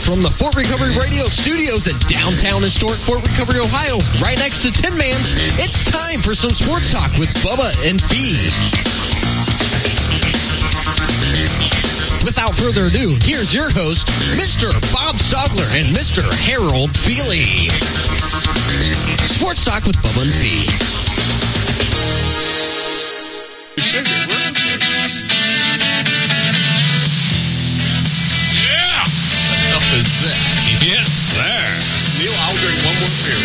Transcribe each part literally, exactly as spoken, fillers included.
from the Fort Recovery Radio studios in downtown historic Fort Recovery, Ohio, right next to Tin Man's, it's time for some sports talk with Bubba and Fee. Without further ado, here's your host, Mister Bob Stogler and Mister Harold Feely. Sports talk with Bubba and Fee. Is that? Yes, sir. Neil, I'll drink one more beer.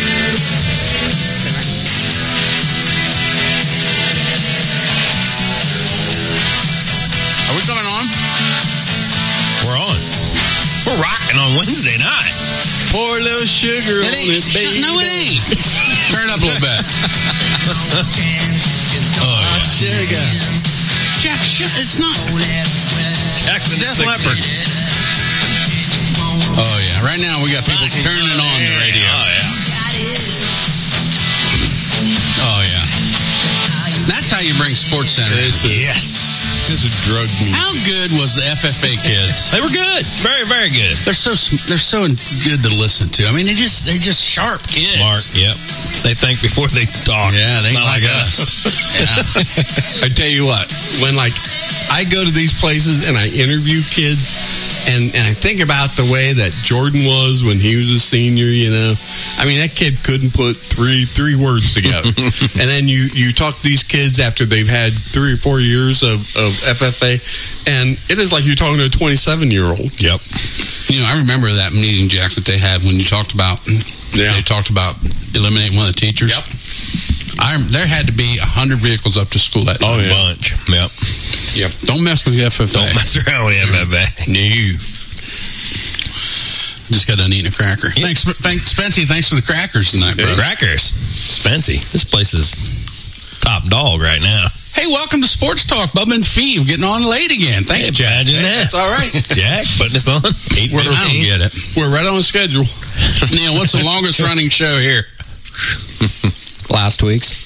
Are we coming on? We're on. We're rocking on Wednesday night. Pour a little sugar It on ain't. it, baby. No, it ain't. Turn it up a little bit. Oh, yeah. Sugar. Jack, shut, it's not. Jack's Death Leopard. Oh, yeah. Right now, we got people turning on the radio. Oh, yeah. Oh, yeah. That's how you bring Sports Center. This is, Yes. This is drug music. How good was the F F A kids? They were good. Very, very good. They're so they're so good to listen to. I mean, they just they're just sharp kids. Smart, yep. They think before they talk. Yeah, they Not like, like us. Yeah. I tell you what, when like I go to these places and I interview kids and, and I think about the way that Jordan was when he was a senior, you know, I mean, that kid couldn't put three three words together. And then you, you talk to these kids after they've had three or four years of, of F F A, and it is like you're talking to a twenty-seven-year-old. Yep. You know, I remember that meeting, Jack, that they had when you talked about Yeah. they talked about eliminating one of the teachers. Yep. I, there had to be a hundred vehicles up to school that Oh, time. yeah. Bunch. Yep. Yep. Don't mess with the F F A. Don't mess around with F F A. No. Just got done eating a cracker. Yeah. Thanks, thanks, Spency. Thanks for the crackers tonight, bro. Crackers. Spency. This place is top dog right now. Hey, welcome to Sports Talk. Bubba and Fee. We're getting on late again. Thanks, Hey, Jack. imagine that. That's all right. Jack, putting us on. eight I don't fifteen. get it. We're right on schedule. Neil, what's the longest running show here? Last week's.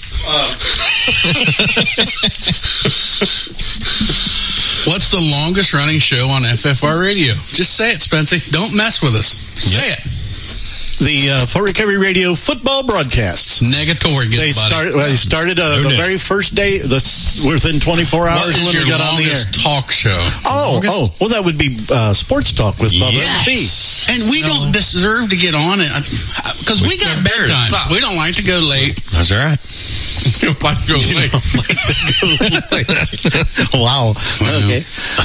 What's the longest running show on F F R Radio? Just say it, Spency. Don't mess with us. Say Yep. it. The uh, Fort Recovery Radio football broadcasts. Negatory, good They buddy. started. Well, they started uh, Who the knew? very first day. The within twenty-four What hours is when your we got on the air. longest talk show? Oh, Longest- oh, well, that would be uh, Sports Talk with Bubba and Fee. And we don't deserve to get on it because we, got can't bear it. bedtime. Stop. We don't like to go late. That's all right. You might go late. Wow. Okay.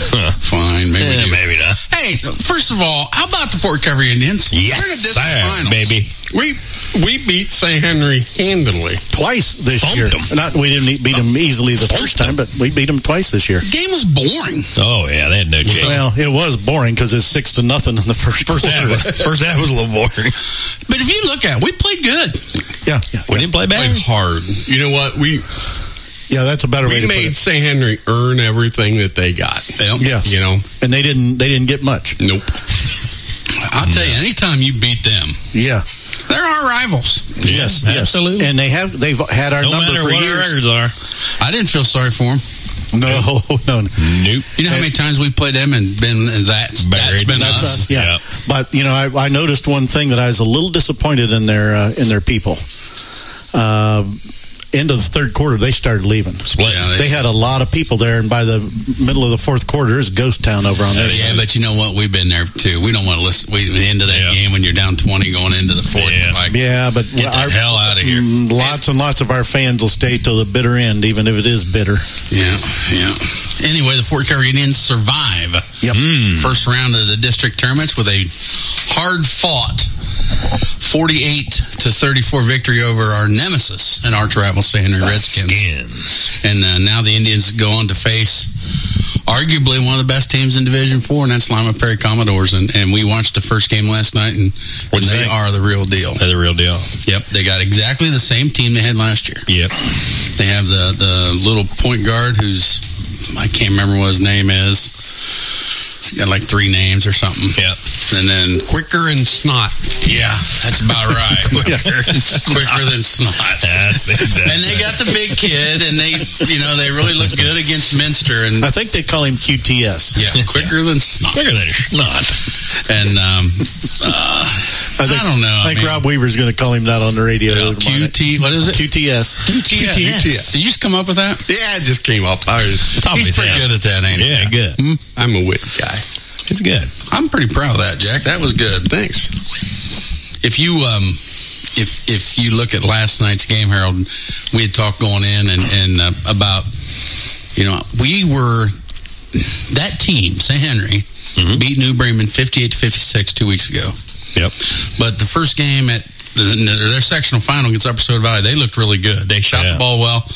Fine, maybe. Eh, do. maybe not. Hey, first of all, how about the Fort Recovery Indians? Yes, We're in the district sir, finals. baby. We we beat Saint Henry handily. Twice this Bumped year. 'em. Not we didn't beat them easily the first time, but we beat them twice this year. The game was boring. Oh, yeah, they had no chance. Well, it was boring because it's six to nothing in the first First quarter. half, first half was a little boring. But if you look at it, we played good. Yeah, yeah, We didn't play bad. Played hard. You know what? We yeah. That's a better way we to put made it. Saint Henry earn everything that they got. Yep. Yes, You know? and they didn't. They didn't get much. Nope. I'll tell you, anytime you beat them, Yeah. they're our rivals. Yes, yes, absolutely. and they have they've had our No number matter for what our years. records are. I didn't feel sorry for them. No, no, no. Nope. You know how many times we played them and been that's, that's Buried. been That's us. us. Yeah. Yeah. But you know, I, I noticed one thing that I was a little disappointed in their uh, in their people. Uh, end of the third quarter, they started leaving. Split. Yeah, They had a lot of people there, and by the middle of the fourth quarter, it's ghost town over on their Yeah, side. but you know what? We've been there too. We don't want to listen. We the end of that Yeah. game when you're down twenty going into the fourth. Yeah. Like, Yeah, but get the our- hell out of here. mm, lots and lots of our fans will stay till the bitter end, even if it is bitter. Yeah, yeah. Anyway, the Fort Recovery Indians survive Yep. first round of the district tournaments with a hard fought forty-eight to thirty-four victory over our nemesis and arch rival Saint Henry Redskins. Skins. And uh, now the Indians go on to face arguably one of the best teams in Division Four, and that's Lima Prairie Commodores. And, and we watched the first game last night, and, and What'd you they think? are the real deal. They're the real deal. Yep, they got exactly the same team they had last year. Yep. They have the, the little point guard who's, I can't remember what his name is. He's got like three names or something. Yep. And then, Quicker and snot. yeah, that's about right. Quicker, quicker than snot. That's exactly. And they got the big kid, and they, you know, they really look good against Minster. And I think they call him Q T S. yeah, quicker than snot. Quicker than snot. And um, uh, I, think, I don't know. I think I mean, Rob Weaver's going to call him that on the radio. you know, Q T, what is it? Q T S. Q T S. Did you just come up with that? Yeah, it just came up. I was, Top of He's his pretty head. good at that, ain't he? Yeah, good. Hmm? I'm a wit guy. It's good. I'm pretty proud of that, Jack. That was good. Thanks. If you um, if if you look at last night's game, Harold, we had talked going in and and uh, about, you know, we were that team, Saint Henry, Mhm. beat New Bremen fifty-eight to fifty-six two weeks ago. Yep. But the first game at the, their sectional final against Upper Soda Valley, they looked really good. They shot Yeah. the ball well,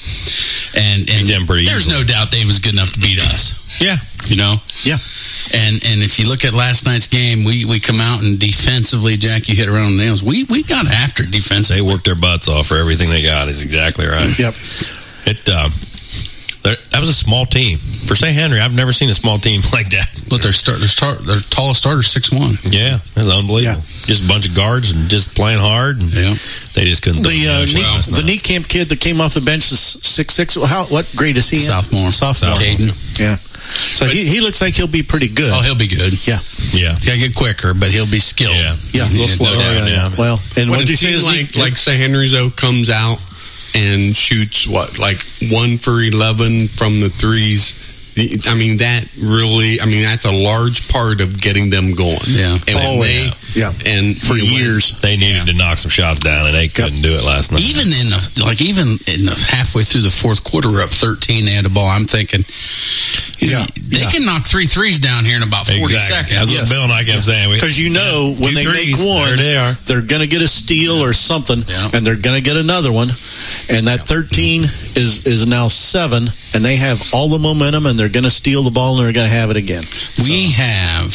and and them pretty there's easily. no doubt they was good enough to beat us. Yeah. You know. Yeah. And and if you look at last night's game, we, we come out and defensively, Jack, you hit around the nails. We we got after defensively. They worked their butts off for everything they got. Is exactly right. Yep. It uh, there- that was a small team for Saint Henry. I've never seen a small team like that. Look, their start, their start, their tallest starter six one. Yeah, that's unbelievable. Just a bunch of guards and just playing hard. And Yeah. they just couldn't. The do uh, anything knee, last the night. knee camp kid that came off the bench is six six. How what grade is he in? Sophomore. Sophomore. Caden. Yeah. So he, he looks like he'll be pretty good. Oh, he'll be good. Yeah. Yeah, He'll get quicker, but he'll be skilled. Yeah. Yeah. He's A little slow no doubt. down, yeah. Well, and When what a did you say team is like, knee- like Saint Henry's, though, comes out and shoots, what, like one for eleven from the threes. I mean, that really, I mean, that's a large part of getting them going. Yeah. And when Always. they, Yeah. and for you know, when- years. they needed to knock some shots down, and they couldn't do it last night. Even in the like, even in the halfway through the fourth quarter, we're up thirteen. They had the ball. I'm thinking, you know, Yeah. they Yeah. can knock three threes down here in about forty Exactly. seconds. That's Yes. what Bill and I kept saying. We- Because you know when Two they threes, make one, there they are. they're going to get a steal or something, Yeah. and they're going to get another one. And that thirteen is is now seven, and they have all the momentum, and they're going to steal the ball, and they're going to have it again. We have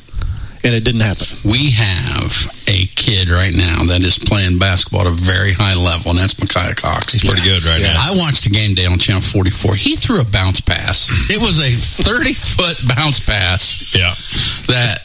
And it didn't happen. we have a kid right now that is playing basketball at a very high level, and that's Micaiah Cox. He's pretty good right Yeah. now. I watched the game day on Channel forty-four. He threw a bounce pass. It was a thirty-foot bounce pass Yeah, that,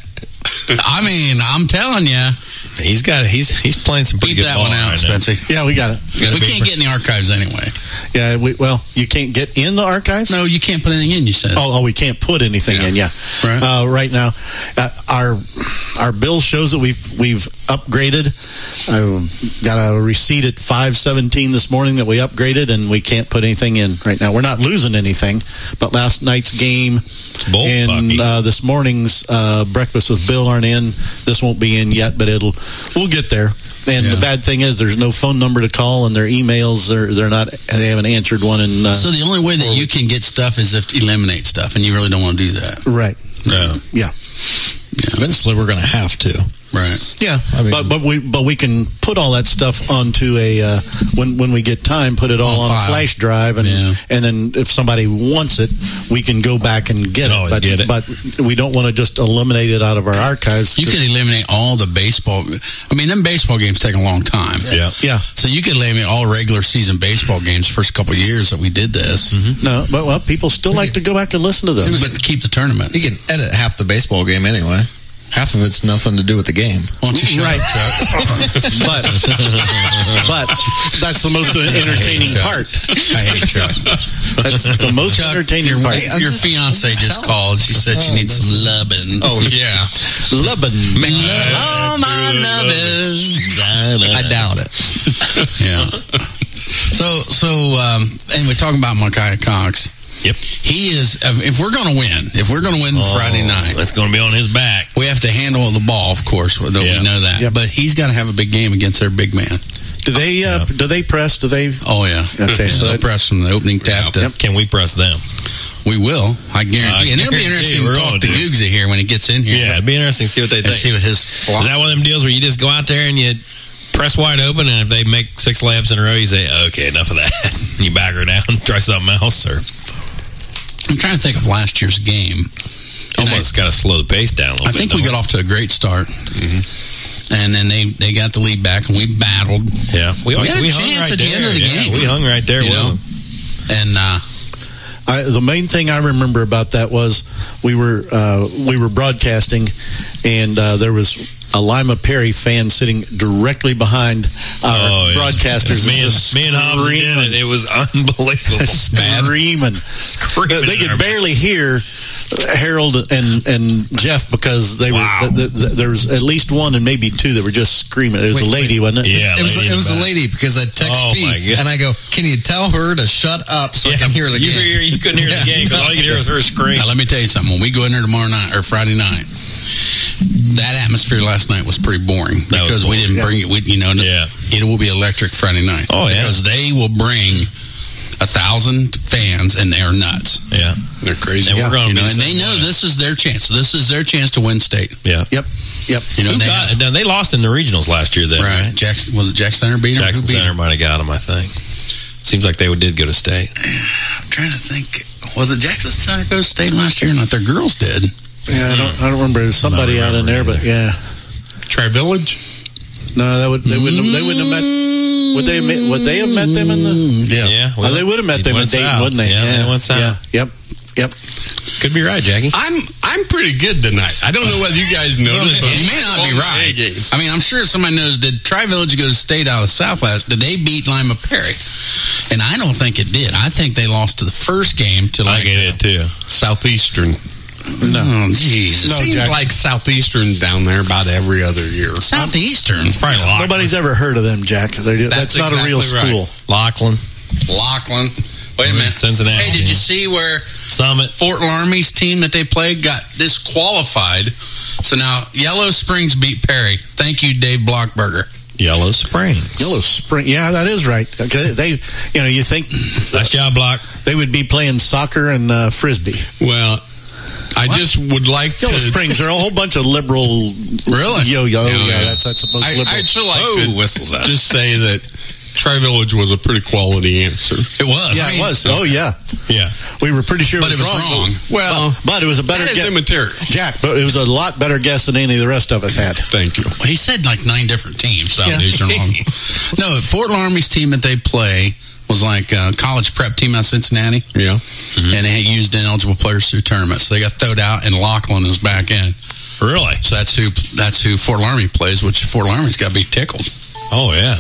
I mean, I'm telling you, he's got. He's he's playing some pretty keep good that ball one out, right now. Spencer. Yeah, we got it. We can't get in the archives anyway. Yeah, we, well, you can't get in the archives? No, you can't put anything in, you said. Oh, oh, we can't put anything Yeah. in. Yeah, Right. Uh, right now, uh, our our bill shows that we've we've upgraded. I got a receipt at five seventeen this morning that we upgraded, and we can't put anything in right now. We're not losing anything, but last night's game Bull and bucky. uh, this morning's uh, breakfast with Bill aren't in. This won't be in yet, but it'll we'll get there. And Yeah. the bad thing is, there's no phone number to call, and their emails they're they're not they haven't answered one. And uh, So the only way that you can get stuff is if you eliminate stuff, and you really don't want to do that. right, Yeah. yeah. Eventually, we're going to have to. Right. Yeah, I mean- but but we but we can put all that stuff onto a uh, when when we get time, put it all On on, a file. flash drive, and Yeah. and then if somebody wants it, we can go back and get Can it. always But get it. but we don't want to just eliminate it out of our archives. You to- could eliminate all the baseball. I mean, them baseball games take a long time. Yeah. yeah, So you could eliminate all regular season baseball games first couple of years that we did this, no, but well, people still like to go back and listen to those. but keep the tournament. You can edit half the baseball game anyway. Half of it's nothing to do with the game. Why don't you shut Right. up, Chuck? but but that's the most entertaining Chuck. part. I hate Chuck. That's the most Chuck, entertaining your, part. I'm your just- fiance I'm just just telling- called. She said she Oh, needs some loving. Oh, yeah. Lebanon. Oh, my loving. I doubt it. Yeah. So, so, um, and we're talking about Micaiah Cox. Yep. He is, if we're going to win, if we're going to win Friday night, It's going to be on his back. we have to handle the ball, of course. Though Yeah. we know that. Yep. But he's got to have a big game against their big man. Do they uh, do they press? Do they? Oh, yeah. Okay, so so they'll that- press from the opening tap to, Can we press them? we will, I guarantee. I and it'll be guarantee interesting to we're talk gonna to do. Googsy here when he gets in here. Yeah, it'd be interesting to see what they And think. see what his flop. Is that one of them deals where you just go out there and you press wide open, and if they make six layups in a row, you say, okay, enough of that. You back her down, try something else, or I'm trying to think of last year's game. And I- almost got to slow the pace down a little I bit. think we don't got off to a great start. And then they, they got the lead back, and we battled. Yeah, we, We had a we hung chance right at the there. end of the Yeah, game. we hung right there You with know? them. And uh, I, the main thing I remember about that was we were uh, we were broadcasting, and uh, there was a Lima Perry fan sitting directly behind our Oh, yeah. broadcasters. Me and, just me and Hobbs did screaming, it. It was unbelievable. screaming. Screaming They in our could barely hear Harold and and Jeff, because they Wow. were th- th- there was at least one and maybe two that were just screaming. It was Wait, a lady, wasn't it? Yeah, It was lady it was in a the lady because I text Oh, my Fee God. and I go, "Can you tell her to shut up so I can hear the you, game?" hear- you couldn't hear the Yeah. game because all you could hear was her scream. Now, let me tell you something. When we go in there tomorrow night or Friday night, that atmosphere last night was pretty boring That was because we boring, didn't bring it. We, you know, Yeah. it will be electric Friday night. Oh, yeah. because they will bring a thousand fans and they're nuts. Yeah, They're crazy. and Yeah. we're going You to know, be and they sitting know on it. this is their chance. This is their chance to win state. Yeah. Yep. Yep. You know, Who they got, now, they lost in the regionals last year, then, right. right? Jackson was it Jackson Center beat them? Jackson Who beat Center them? might have got them, I think. Seems like they did go to state. I'm trying to think. Was it Jackson Center go to state last year? Not their girls did. Yeah, I don't. I don't remember. There was somebody out in there, remember but yeah. Tri Village. No, that would they wouldn't. Have, they wouldn't have met. Would they? have met- Would they have met them in the? Yeah. Yeah, Oh, they would have met them in went Dayton, south. wouldn't they? Yeah, they went south. Yeah. Yep. Yep. Could be right, Jackie. I'm I'm pretty good tonight. I don't know whether you guys noticed. but You may not be on the right. game. I mean, I'm sure somebody knows. Did Tri Village go to state out of the South last? Did they beat Lima Perry? And I don't think it did. I think they lost to the first game to I like get it too. Southeastern. No. Oh, Jesus. No, Seems Jack. like Southeastern down there about every other year. Southeastern. It's probably Lachlan. Nobody's ever heard of them, Jack. They're, that's, That's not a real exactly right. school. Lachlan, Lachlan. Wait a minute. Cincinnati. Hey, did you see where Summit? Fort Laramie's team that they played got disqualified? So now Yellow Springs beat Perry. Thank you, Dave Blockberger. Yellow Springs. Yellow Spring. Yeah, that is right. Okay, they, you know, you think Nice job, Block. they would be playing soccer and uh, frisbee. Well, I just would like Yellow to. Springs are a whole bunch of liberal. Really? Yo-yo. Yeah, Yeah, yeah. that's that's the most I, liberal. I'd still like Oh, to whistles out. just say that Tri Village was a pretty quality answer. It was. yeah, I it mean, was. Oh, yeah. Yeah. We were pretty sure But it was, it was wrong. Well, But, but it was a better that is guess. immaterial. Jack, but it was a lot better guess than any of the rest of us had. Thank you. Well, he said like nine different teams. So Yeah. these are wrong. No, Fort Laramie's team that they play was like a college prep team out of Cincinnati, Yeah. and they had used ineligible players through tournaments. So they got thrown out, and Lachlan is back in. Really? So that's who that's who Fort Laramie plays. Which Fort Laramie's got to be tickled. Oh, yeah.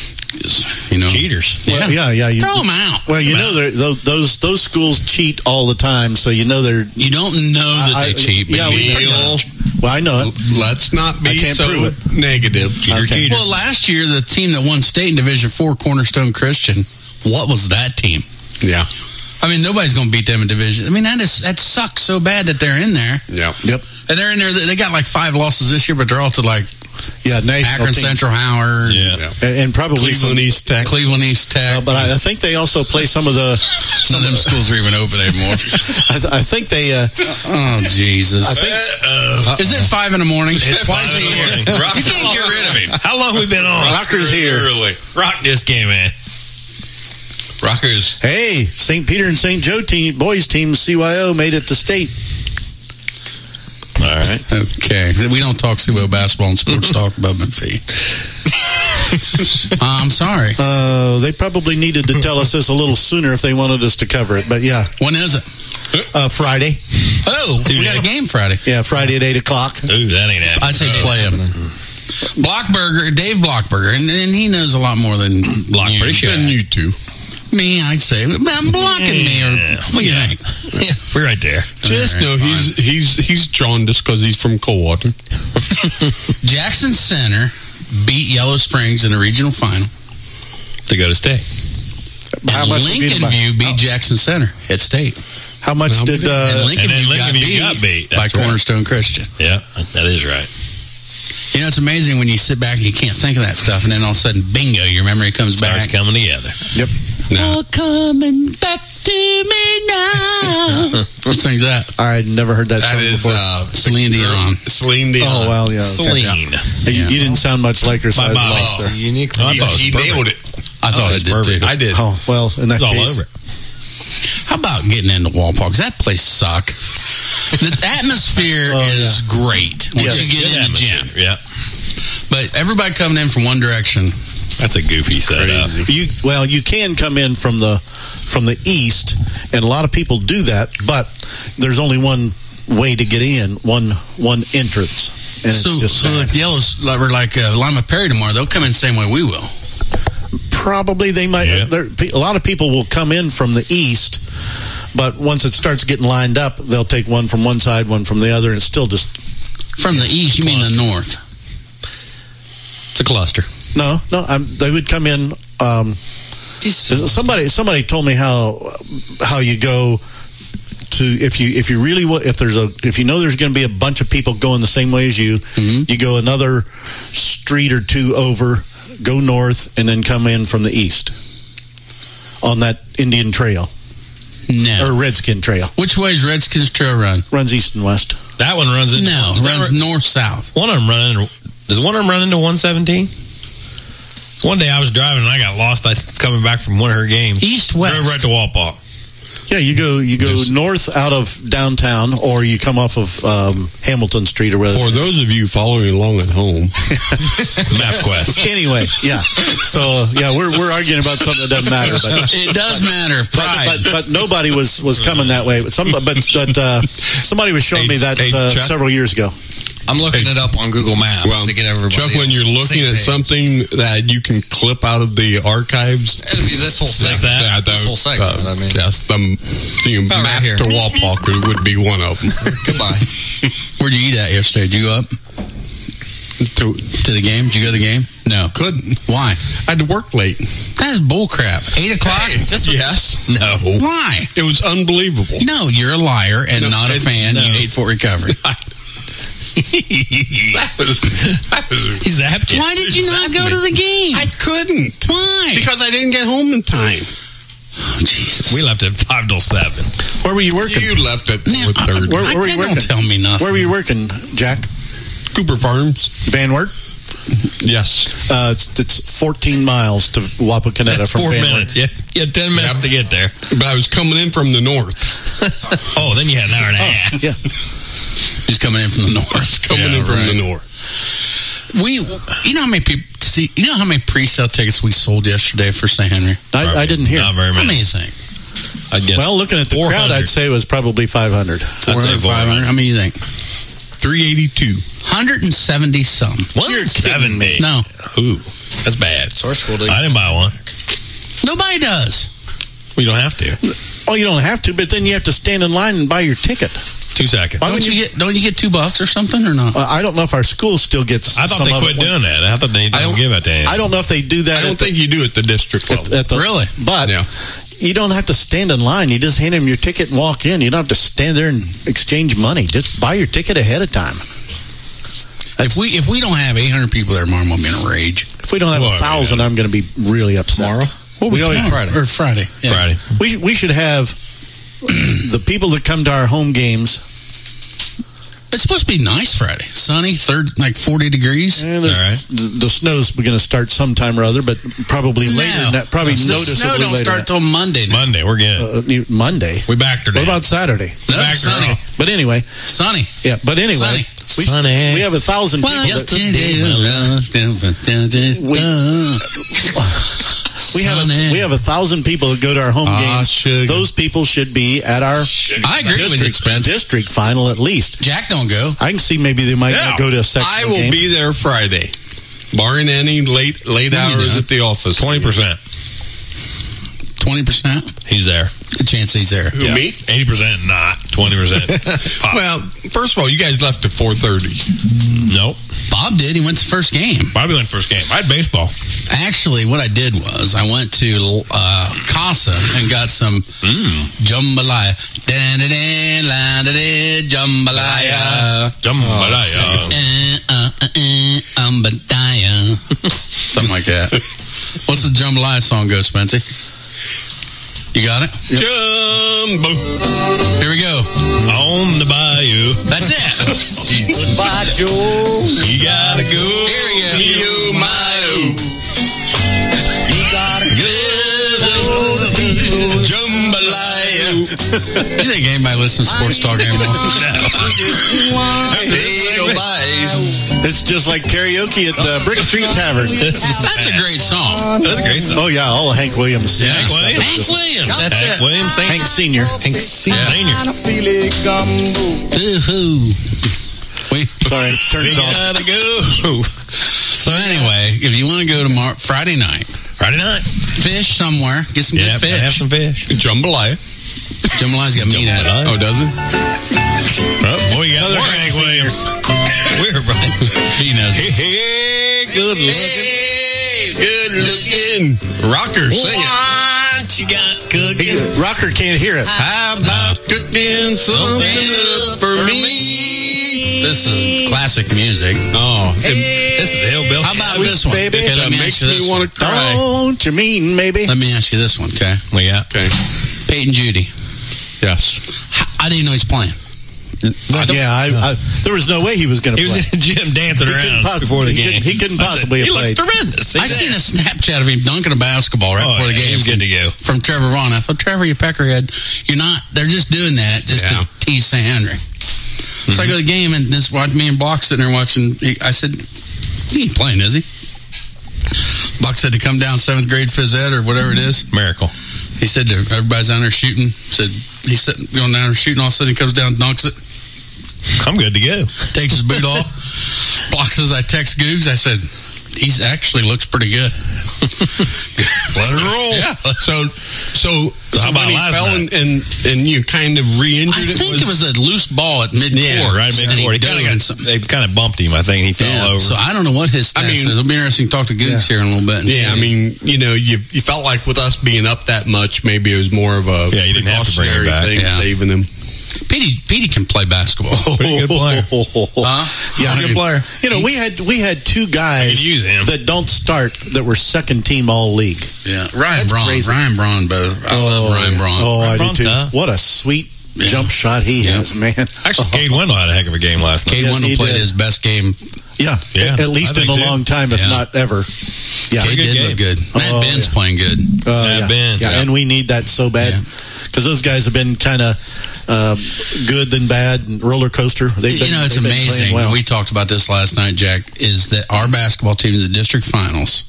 Is, you know, Cheaters. Yeah, Well, yeah, yeah. You, throw them out. well, you know, they're- those those those schools cheat all the time, so you know they're. You don't know that I- they cheat, but yeah, you we pretty Neil, much. Well, I know it. Let's not be I can't so prove negative. Cheater, Okay. cheater. Well, last year the team that won state in Division Four, Cornerstone Christian, what was that team? Yeah. I mean, nobody's going to beat them in division. I mean, that is that sucks so bad that they're in there, Yeah. Yep. and they're in there. They got like five losses this year, but they're all to like Yeah, national Akron teams. Central, Howard, Yeah. and, and probably some. Cleveland East Tech. Cleveland East Tech. Uh, but I, I think they also play some of the. Some of them schools are even open anymore. I, th- I think they. Uh, Oh Jesus! I think Is it five in the morning? It's five in the morning. You can't get rid of him. How long we been on? Rocker's here. Early. Rock this game, man. Rockers. Hey, Saint Peter and Saint Joe team boys team C Y O made it to state. All right. Okay, we don't talk C W O basketball and sports talk above my feet. Uh, I'm sorry. Uh, they probably needed to tell us this a little sooner if they wanted us to cover it. But yeah, When is it? uh, Friday. Oh, we got a game Friday. Yeah, Friday at eight o'clock. Ooh, that ain't happening. I say play him. Blockberger, Dave Blockberger, and, and he knows a lot more than Block, you. pretty sure. Then you two. Me, I'd say. I'm blocking me. Or, Yeah. what do you Yeah. think? Yeah, we're right there. Just All right, know he's he's he's jaundiced because he's from Coldwater. Jackson Center beat Yellow Springs in the regional final. To go to state. How And much did Lincoln they beat View them beat Jackson Center at state. by? How much did? and Uh, Lincoln and then View got, Lincoln View beat got beat. by That's right. Cornerstone Christian. Yeah, that is right. You know, it's amazing when you sit back and you can't think of that stuff, and then all of a sudden, bingo, your memory comes Starts back. coming together. yep. All coming back to me now. What sing's that? I had never heard that, That song is before. uh, Celine Dion. Celine Dion. Oh well, yeah. Okay. Celine. Hey, you, you didn't sound much like her My size Bobby. loss there. Unique. Oh, I He, thought it was he perfect. nailed it. I thought Oh, I it's did perfect. too. I did. Oh well, in that It's all case, over it. How about getting into Walpole? Because that place suck. The atmosphere Oh, is great once Yes. you get Good in the gym. atmosphere. Yeah. But everybody coming in from one direction. That's a goofy setup. you well, you can come in from the from the east, and a lot of people do that. But there's only one way to get in, one one entrance, and So, it's just so bad. like Yellows, like, or like uh, Lima Perry tomorrow, they'll come in the same way we will. Probably they might. Yeah. there- A lot of people will come in from the east, But once it starts getting lined up, they'll take one from one side, one from the other, and it's still just From the east, you mean the north? It's a cluster. no, no. I'm, they would come in. Um, somebody, somebody told me how how you go to if you if you really wa- if there's a if you know there's going to be a bunch of people going the same way as you, Mhm. you go another street or two over, go north, and then come in from the east on that Indian Trail No. or Redskin Trail. Which way is Redskins Trail run? Runs east and west. That one runs into No, is that runs right? north south. One of them run into. Does one of them run into one seventeen? One day I was driving and I got lost. I coming back from one of her games. East west. Drove right to Walpaw. Yeah, you go you go There's- north out of downtown, or you come off of um, Hamilton Street or whatever. For those of you following along at home, MapQuest. Anyway, yeah. So yeah, we're we're arguing about something that doesn't matter, but. It does matter. But, Pride. but but nobody was, was coming that way. But some but but uh, somebody was showing Hey- me that hey, uh, Chuck? several years ago. I'm looking it up on Google Maps well, to get everybody. Chuck, when on you're the looking same at page. something that you can clip out of the archives, It'll be this whole segment. that? yeah, This whole segment. uh, I mean, yes, the, the About right map here. to Walpaw would be one of them. goodbye. Where'd you eat at yesterday? Did you go up to, to the game? Did you go to the game? No. couldn't. Why? I had to work late. That is bullcrap. Eight o'clock? Yes. No. Why? It was unbelievable. No, you're a liar and No, not a it's- fan. no. You hate Fort Recovery. that was, that was He zapped you. Why did you not go to the game? I couldn't. Why? Because I didn't get home in time. Oh, Jesus. We left at five till seven. Where were you working? You left at Now, four thirty. Where- I, where were I, you don't working? tell me nothing. Where were you working, Jack? Cooper Farms. Van Wert? Yes. Uh, it's, it's fourteen miles to Wapakoneta That's from four Van Wert. minutes. Yeah, you had ten minutes to get there. But I was coming in from the north. Oh, then you had an hour and a half. Yeah. He's coming in from the north. Coming Yeah, in from right. the north. We, you know how many people, see, you know how many pre-sale tickets we sold yesterday for Saint Henry? I, I didn't hear. Not very How many. many you think? I guess. Well, looking at the four crowd, hundred. I'd say it was probably five hundred. four say hundred, four five hundred? hundred. How many you think? three eighty-two. one hundred seventy some. one hundred seventy. No, Ooh, that's bad. Source school I didn't buy one. nobody does. We don't have to. Oh, you don't have to, but then you have to stand in line and buy your ticket. Two seconds. Why Don't would you get? Don't you get two bucks or something or not? Uh, I don't know if our school still gets. I thought some they of quit it. doing that. I thought they I don't don't- give it to him. I don't know if they do that. I don't at the- think you do at the district level. at the, Really? But Yeah. you don't have to stand in line. You just hand them your ticket and walk in. You don't have to stand there and exchange money. Just buy your ticket ahead of time. If we if we don't have eight hundred people there tomorrow, I'm gonna be in a rage. If we don't have Well, a thousand, I'm going to be really upset. Tomorrow? What we always Friday or Friday? Yeah. Friday. We we should have the people that come to our home games. It's supposed to be nice Friday, sunny, third like forty degrees. Eh, there's- All right. the, the snow's going to start sometime or other, but probably later. No. than that, probably the snow noticeably don't later. start till Monday. now. Monday, we're good. uh, you- Monday. we backed her What down. about Saturday? No, Back her sunny, off. But anyway, sunny. yeah. But anyway, Sunny. we, Sunny. we have a thousand people. What that- to do? we have a, we have a thousand people that go to our home Ah, games. sugar. Those people should be at our I agree with you, district, Spence. district final at least. Jack don't go. I can see maybe they might Yeah. not go to a section I will game. be there Friday, barring any late late No, you hours don't. at the office. Twenty percent. Twenty percent. He's there. Good chance he's there. Who, me? Eighty percent not. Twenty percent. Well, first of all, you guys left at four thirty. Nope. Bob did. He went to the first game. Bobby went first game. I had baseball. Actually, what I did was I went to uh, Casa and got some jambalaya. Da-da-da, la-da-da, jambalaya. Jambalaya. Uh, uh, uh, uh, umbadaya. Something like that. What's the jambalaya song go, Spency? You got it? Jumbo. Here we go. On the bayou. That's it. Goodbye, Joe. You gotta go. Here we go. You, my, You gotta jambalaya. You think anybody listens to Sports Talk anymore? It's just like karaoke at uh, Brick Street Tavern. That's a great song. That's a great song. Oh yeah, all of Hank Williams. Yeah, stuff is Hank just- Williams. That's Hank it. Williams sing. Hank Senior. Hank Senior. Senior. Woo-hoo. We, Sorry, turn We it off. gotta go. so anyway, if you want to go tomorrow, Friday night, Friday night. fish somewhere, get some Yeah, good fish. have some fish. Jambalaya. Jambalaya got meat at it. Jambalaya. Oh, does it? Oh, we got more Hank Williams. We're right. He knows. Hey, hey, good looking. Good looking. Rocker, sing it. What you got cooking? He, Rocker can't hear it. How about cooking something up for me? This is classic music. Oh, it This is Hillbilly. How about Sweet this one? baby. Okay, let me makes ask you me this one. want to cry. Don't you mean, maybe? Let me ask you this one, okay? We got Okay. Peyton Judy. Yes. I didn't know he's playing. Yeah, I, I, there was no way he was going to He play. was in the gym dancing He couldn't around possibly- before the he game. couldn't- he couldn't I said, possibly have He looks played." horrendous. I seen a Snapchat of him dunking a basketball right Oh, before the yeah, game. he was good to go. From Trevor Vaughn. I thought, Trevor, you peckerhead. You're not. They're just doing that just Yeah. to tease Saint Henry. So I go to the game and just watch me and Block sitting there watching. He, I said, he ain't playing, is he? Block said to come down seventh grade phys ed or whatever it is. Miracle. He said to everybody's down there shooting. Said he's sitting going down there shooting. All of a sudden he comes down, dunks it, I'm good to go. takes his boot off. Block says I text Googs. I said he's actually looks pretty good. Let it roll. Yeah. So, so, so how about when he last fell night? and, and and you kind of I re-injured it. think it was a loose ball at mid court. Yeah, right mid-court. He kinda got- They kind of bumped him, I think. He fell Yeah, over. so I don't know what his stats I mean- is. It'll be interesting to talk to Googs here in a little bit. and Yeah, I see. mean, you know, you you felt like with us being up that much, maybe it was more of a Yeah, you didn't have to bring him precautionary back, thing, yeah. saving him. Petey, Petey can play basketball. Pretty good player. Huh? Yeah, Pretty good player. You know, we had we had two I guys could use him. that don't start that were second team all league. Yeah, Ryan That's Braun. crazy. Ryan Braun, both. I love Ryan Braun. Oh, I do Braun too. tough. What a sweet Yeah. jump shot he Yeah. has, man. Actually, Cade Wendell had a heck of a game last night. Cade Yes, Wendell he played did. his best game. Yeah, Yeah, at least I in think a so. long time, if Yeah. not ever. Yeah, Cade good did game. look good. Matt Oh, Ben's yeah. playing good. Uh, Yeah, yeah, Ben, yeah, yeah. and we need that so bad Yeah. because those guys have been kind of uh, good then bad and roller coaster. They've been, You know, it's they've been playing amazing. well. We talked about this last night, Jack, is that our basketball team is the district finals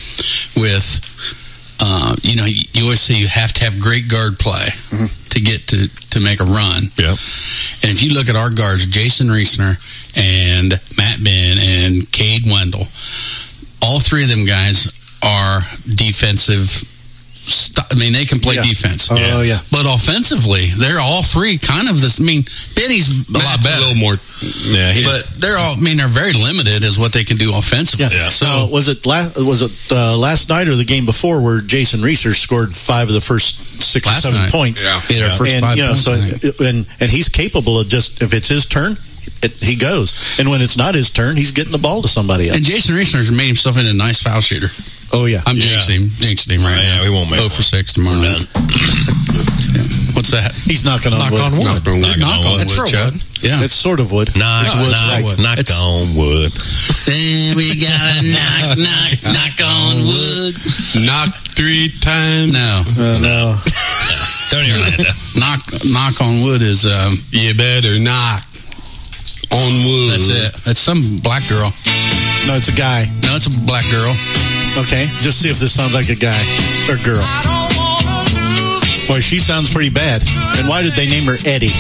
with, uh, you know, you, you always say you have to have great guard play to get to, to make a run. Yep. And if you look at our guards, Jason Reisner and Matt Ben and Cade Wendell, all three of them guys are defensive. St- I mean, they can play Yeah. defense. Oh, yeah. But offensively, they're all three kind of this. I mean, Benny's a lot Matt's better. a little more. Yeah, he But they're all. I mean, they're very limited as what they can do offensively. Yeah. So Now, was it last was it uh, last night or the game before where Jason Reeser scored five of the first six Last or seven night. points? Yeah. he had our first and five you know, points, so I think. and and he's capable of just if it's his turn, it, he goes. And when it's not his turn, he's getting the ball to somebody else. And Jason Reisner's made himself into a nice foul shooter. Oh yeah, I'm Yeah. jinxing him, jinxing him right Yeah, now. we won't make oh for six tomorrow We're night. Yeah. What's that? he's knocking on Knock wood. on wood. Knock on wood. Knock on wood, It's for Chud. wood. Yeah. It's sort of wood. knock, It's wood's knock, right. knock It's- on wood. Then we gotta knock, knock, knock on wood. Knock three times. No, Uh, no, Tony Orlando. knock, knock on wood is um. You better knock on wood. That's it. That's some black girl. no, it's a guy. No, it's a black girl. Okay, just see if this sounds like a guy or girl. Boy, she sounds pretty bad. And why did they name her Eddie?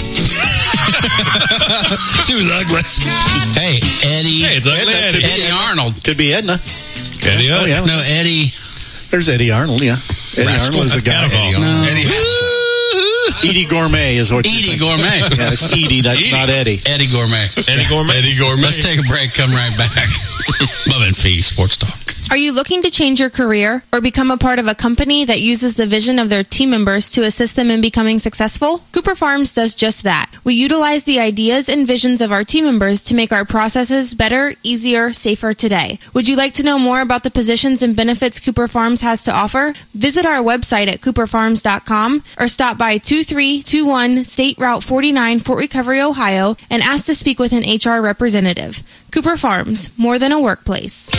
She was ugly. Hey, Eddie. Hey, it's ugly Edna, Eddie. could be Eddie Arnold. Could be Edna. Eddie, Oh yeah, No, Eddie. there's Eddie Arnold. Yeah, Eddie Rascal. Arnold is a That's guy. Cannonball. No. Eddie Edie Gourmet is what you Edie think. Gourmet. Yeah, it's Edie. That's Edie. not Eddie. Eddie Gourmet. Eddie Gourmet. Eddie Gourmet. Let's take a break. Come right back. Bub and Fee Sports Talk. Are you looking to change your career or become a part of a company that uses the vision of their team members to assist them in becoming successful? Cooper Farms does just that. We utilize the ideas and visions of our team members to make our processes better, easier, safer today. Would you like to know more about the positions and benefits Cooper Farms has to offer? Visit our website at cooper farms dot com or stop by two three two one State Route forty-nine, Fort Recovery, Ohio, and ask to speak with an H R representative. Cooper Farms, more than a workplace.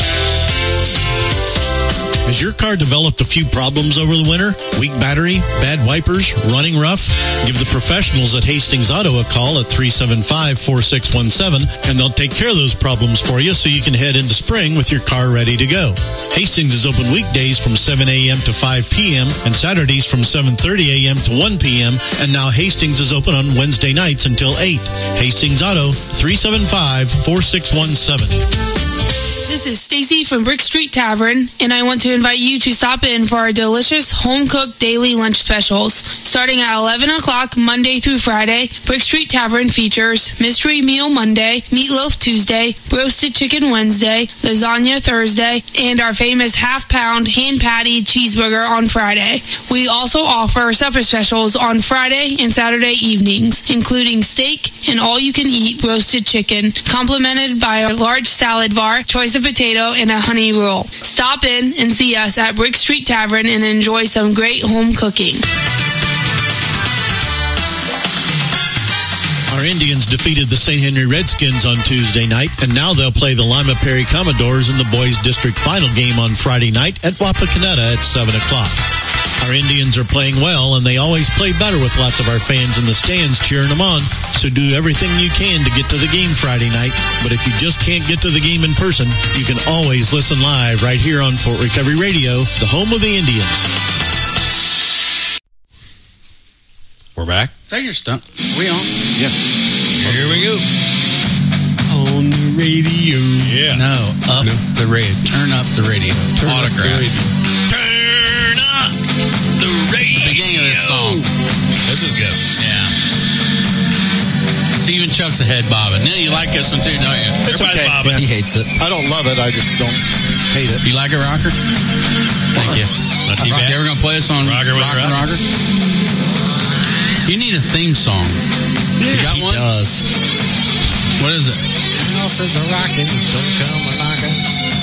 Has your car developed a few problems over the winter? Weak battery, bad wipers, running rough? Give the professionals at Hastings Auto a call at three seven five, four six one seven, and they'll take care of those problems for you so you can head into spring with your car ready to go. Hastings is open weekdays from seven a.m. to five p.m. and Saturdays from seven thirty a.m. to one p.m. And now Hastings is open on Wednesday nights until eight. Hastings Auto, three seven five, four six one seven. This is Stacy from Brick Street Tavern, and I want to invite you to stop in for our delicious home-cooked daily lunch specials. Starting at eleven o'clock Monday through Friday, Brick Street Tavern features Mystery Meal Monday, Meatloaf Tuesday, Roasted Chicken Wednesday, Lasagna Thursday, and our famous half-pound hand-patty cheeseburger on Friday. We also offer supper specials on Friday and Saturday evenings, including steak and all-you-can-eat roasted chicken, complemented by a large salad bar, choice of potato, and a honey roll. Stop in and see us at Brick Street Tavern and enjoy some great home cooking. Our Indians defeated the Saint Henry Redskins on Tuesday night, and now they'll play the Lima Perry Commodores in the boys' district final game on Friday night at Wapakoneta at seven o'clock. Our Indians are playing well, and they always play better with lots of our fans in the stands cheering them on. So do everything you can to get to the game Friday night. But if you just can't get to the game in person, you can always listen live right here on Fort Recovery Radio, the home of the Indians. We're back. Is that your stunt? Are we on? Yeah. Here we go. On the radio. Yeah. No, up No. the radio. Turn up the radio. Turn up the Autograph. radio. Turn up the radio. Beginning of this song. This is good. Yeah. See, even Chuck's a head bobbing. Now you like this one too, don't you? It's Everybody's okay. bobbing. Yeah. He hates it. I don't love it. I just don't hate it. You like it, Rocker? Thank you. Not too Rock, bad. you ever gonna play us on Rocker with Rocker, Rocker? Rocker? You need a theme song. You got He one? does. What is it? House is a rockin', don't come a knockin'.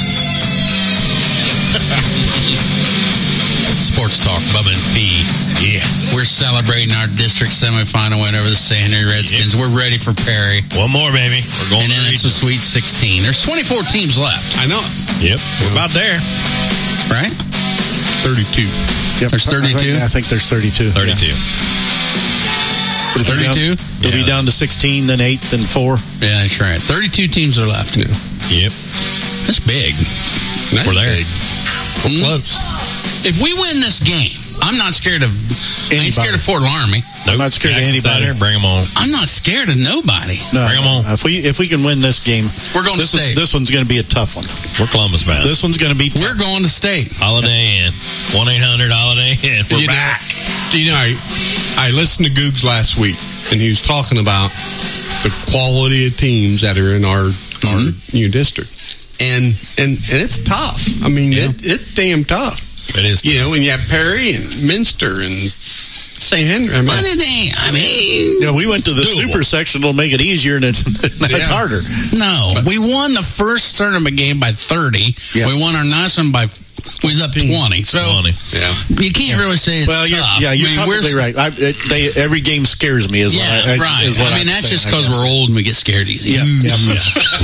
Sports Talk, Bubba and P. Yes. We're celebrating our district semifinal win over the Saint Henry Redskins. We're ready for Perry. One more, baby. We're going And to then it's a region. Sweet sixteen. There's twenty-four teams left, I know. Yep. We're about there. right? thirty-two. Yep. There's thirty-two? I think, I think there's thirty-two. thirty-two. It'll be down- thirty-two? It'll be Yeah. down to sixteen, then eight, then four. Yeah, that's right. thirty-two teams are left. Yep. That's big. That's We're there. big. Mm. Close. If we win this game, I'm not scared of. I ain't Anybody. scared of Fort Laramie. I'm not scared of Jackson anybody. Center, bring them on. I'm not scared of nobody. No, Bring 'em on. If we if we can win this game, We're going to this, one, state. this one's going to be a tough one. We're Columbus bound. This one's going to be tough. We're going to state. Holiday Inn. one eight hundred Holiday Inn. We're You know- back. You know, I, I listened to Googs last week, and he was talking about the quality of teams that are in our our new district, and and and it's tough. I mean, Yeah. it, it's damn tough. It is. You know, when you have Perry and Minster and Saint Henry. I mean, What is it? I mean, Yeah, we went to the Doable. super section. It'll make it easier, and it's, it's Yeah. harder. no. We won the first tournament game by thirty. Yeah. We won our last one by. We was up twenty. So twenty. yeah. you can't really say it's Well, you're, tough. yeah, you're I mean, we're- probably right. I, it, they, every game scares me. Is Yeah, what I, is- right. Is what I mean, I'm that's saying, just I because guess. we're old and we get scared easy. Yeah, yeah.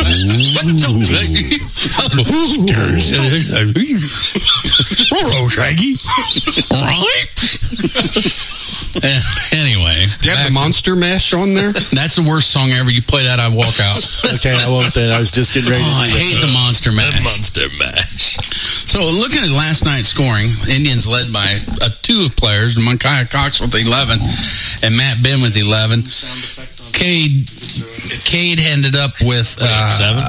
Roll, Shaggy. Right? Anyway, Do you have the monster mash on there? that's the worst song ever. You play that, I walk out. Okay, I won't. Then I was just getting ready. Oh, I to do hate the Monster That Mash. monster mash. So, looking at last night's scoring, Indians led by uh, two players, Micaiah Cox with eleven and Matt Ben with eleven. Cade, Cade ended up with uh, Seven?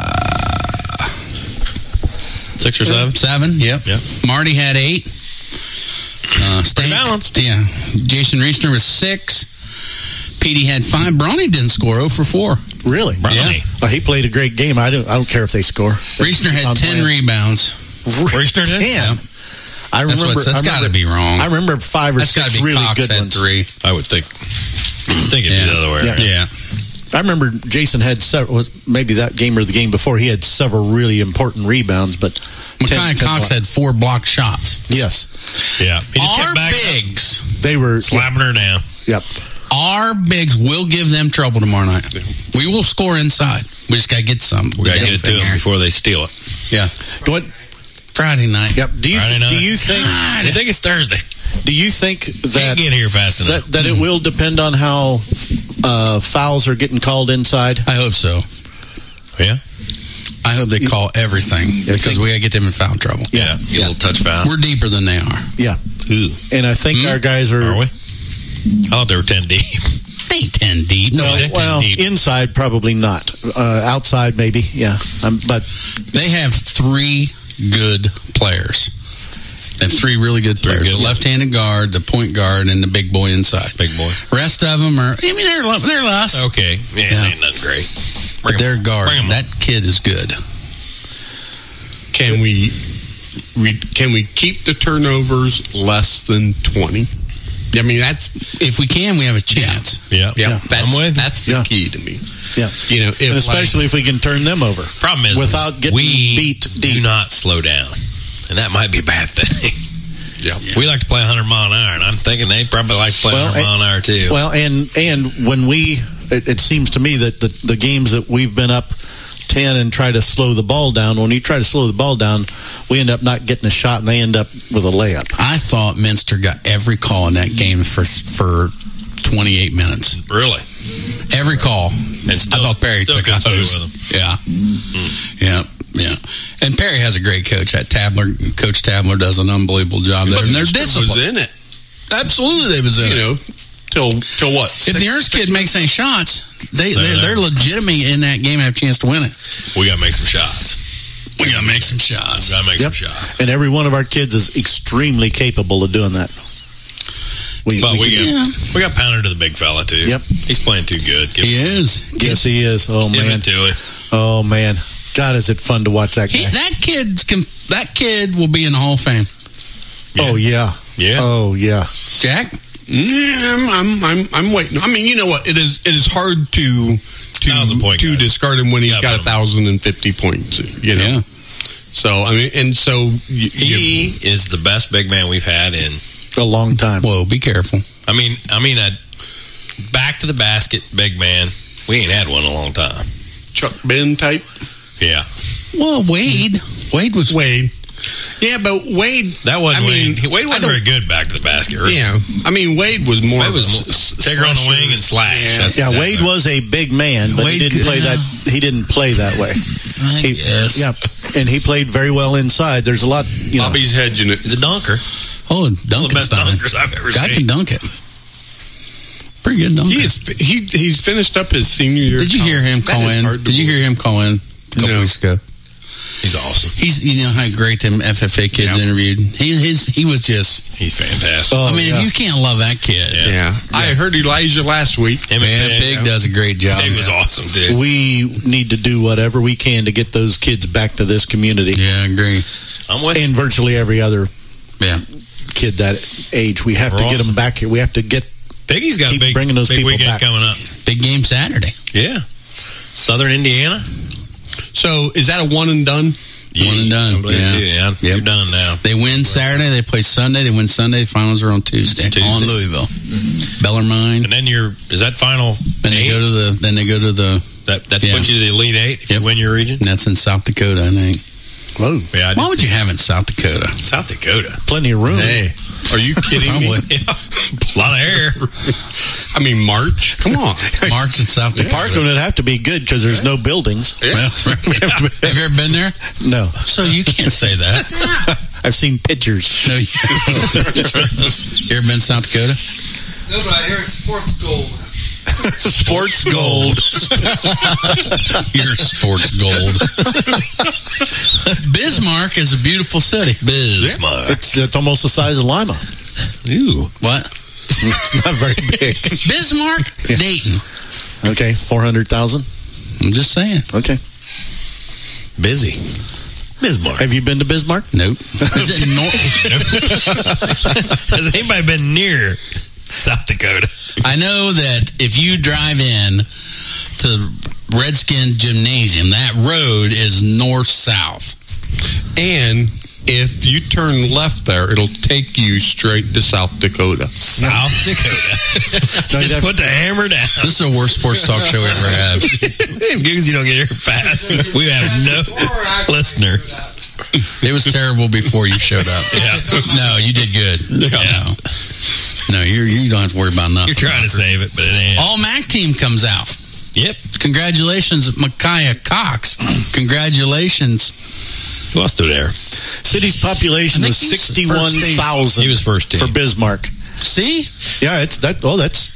Six or seven? Seven, yep. Yep. Marty had eight. Uh, Stan- balanced. Yeah. Jason Reisner was six. Petey had five. Bronny didn't score, zero for four. Really? Brownie. Well, he played a great game. I don't. I don't care if they score. Reisner had I'm ten playing. rebounds. Reisner did? Ten. I That's, remember. what's, that's I got to remember, be wrong. I remember five or That's got six to be really Cox good had ones. three. I would think. I think it'd Yeah. be the other way. Yeah. around. Yeah. I remember Jason had several. Was maybe that game or the game before. He had several really important rebounds, but Micaiah ten- ten's Cox a lot. had four blocked shots. Yes, Yeah. He just Our kept back bigs, they were. slapping her down. Yep. our bigs will give them trouble tomorrow night. We will score inside. We just got to get some. We got to get it to them before they steal it. Yeah. What? Friday night. Yep. Do you Friday night. do you think I think it's Thursday. do you think Can't that get here fast enough. that, that it will depend on how uh, fouls are getting called inside? I hope so. Yeah. I hope they call everything because we got to get them in foul trouble. Yeah. Get a little touch foul. We're deeper than they are. Yeah. Ooh. And I think Hmm? our guys are. Are we? I thought they were ten deep. ain't ten deep. No, well, it's ten well, deep. inside probably not. Uh, outside maybe, yeah. Um, but They have three good players. They have three really good players. good. The left-handed guard, the point guard, and the big boy inside. Big boy. Rest of them are, I mean, they're, they're less. Okay. Yeah, Yeah. ain't nothing great. But their guard, bring 'em that kid is good. Can we, we can we keep the turnovers less than twenty? I mean, that's If we can, we have a chance. Yeah. yeah, Yeah. that's I'm with you. that's the Yeah. key to me. yeah, You know, if and like- especially if we can turn them over Problem is, without getting we beat do deep. not slow down. And that might be a bad thing. yeah. We like to play one hundred mile an hour, and I'm thinking they probably like to play Well, one hundred mile an hour, too. Well, and and when we, it, it seems to me that the, the games that we've been up ten and try to slow the ball down, when you try to slow the ball down, we end up not getting a shot and they end up with a layup. I thought Minster got every call in that game for for twenty-eight minutes. Really? Every call. And still, I thought Perry still took a couldn't do it hose. with them. Yeah. Yeah. Yeah. And Perry has a great coach. That Tabler, Coach Tabler does an unbelievable job there. But And they're Mister was disciplined. in it. Absolutely, they was in You it. know, till till what? If the Ernst kid makes any shots, they, they're, they're legitimate in that game and have a chance to win it. We got to make some shots. We got to make some shots. We got to make Yep. some shots. And every one of our kids is extremely capable of doing that. We, But we, can- got, Yeah. we got pounded to the big fella, too. Yep. He's playing too good. Give, He is. yes, he is. Oh, give man. it to him. Oh, man. God, is it fun to watch that guy. He, that kid can, that kid will be in the Hall of Fame. Oh, yeah. Yeah. Oh, yeah. Jack? Yeah, I'm, I'm, I'm, I'm waiting. I mean, you know what? It is, it is hard to to Thousand point to guys. discard him when he's Yeah, got a but- thousand and fifty points. You know. Yeah. So I mean, and so you, He is the best big man we've had in. A long time. Whoa, be careful. I mean, I mean, a back to the basket big man. We ain't had one in a long time. Chuck Ben type. Yeah. Well, Wade. Wade was. Wade. Yeah, but Wade. That wasn't I mean, Wade. Wade I wasn't don't- very good back to the basket. Really. Yeah, I mean Wade was more. Wade was of a more- s- take her on the slasher. wing and slash. Yeah. That's- Yeah, that's Wade right. was a big man, but Wade he didn't could- play that. He didn't play that way. I He, guess. Yeah, and he played very well inside. There's a lot, you know. Bobby's hedging it. He's a dunker. Oh, One of the best Duncanstein. dunkers I've ever Guy seen. can dunk it. Pretty good dunker. He is. He he's finished up his senior year. Did you hear him That call is in? hard to Did you believe. hear him call in a couple No. weeks ago? He's awesome. He's, you know how great them F F A kids Yeah. interviewed. He his he was just. He's fantastic. Oh, I mean, yeah. if you can't love that kid, Yeah. Yeah. I heard Elijah last week. Him man, and Big Pig, does a great job. Pig was awesome, dude. we need to do whatever we can to get those kids back to this community, Yeah, I agree. I'm with you. and virtually every other Yeah, kid that age. We have We're to get awesome. them back here. We have to get. Piggy's got Keep a big, bringing those big people weekend back. coming up. big game Saturday. Yeah. Southern Indiana. So is that a one and done? One and done. I believe Yeah. you, yeah. Yep. You're done now. They win Saturday. They play Sunday. They win Sunday. Finals are on Tuesday. Tuesday. All in Louisville. Bellarmine. And then you're, is that final Then they eight? go to the. Then they go to the. that that Yeah. puts you to the Elite Eight if Yep. you win your region? And that's in South Dakota, I think. Whoa, Yeah, I did Why would see you have it in South Dakota? South Dakota. plenty of room. Hey, are you kidding me? Probably. Yeah. A lot of air. I mean, March. Come on. March in South The Dakota. parking would have to be good because there's no buildings. Well, have you ever been there? No, So you can't say that. I've seen pictures. No, you, you ever been to South Dakota? No, but I hear it's sports gold. Sports gold. You're sports gold. Bismarck is a beautiful city. Bismarck. It's, it's almost the size of Lima. Ooh. What? It's not very big. Bismarck? Dayton. Okay, four hundred thousand. I'm just saying. Okay. Busy. Bismarck. Have you been to Bismarck? Nope. Is it nor- Has anybody been near South Dakota? I know that if you drive in to Redskin Gymnasium, that road is north-south. And if you turn left there, it'll take you straight to South Dakota. South Dakota. Just put the hammer down. This is the worst sports talk show we ever had. Because you don't get here fast. We have no listeners. It was terrible before you showed up. Yeah. No, you did good. Yeah. No, no you're, you don't have to worry about nothing. You're trying to save it, but it ain't. All M A C team comes out. Yep. Congratulations, Micaiah Cox. Congratulations. Who else stood there? City's population I was think he was the sixty-one first team. thousand. He was first team. for Bismarck. See? Yeah, it's that. Oh, that's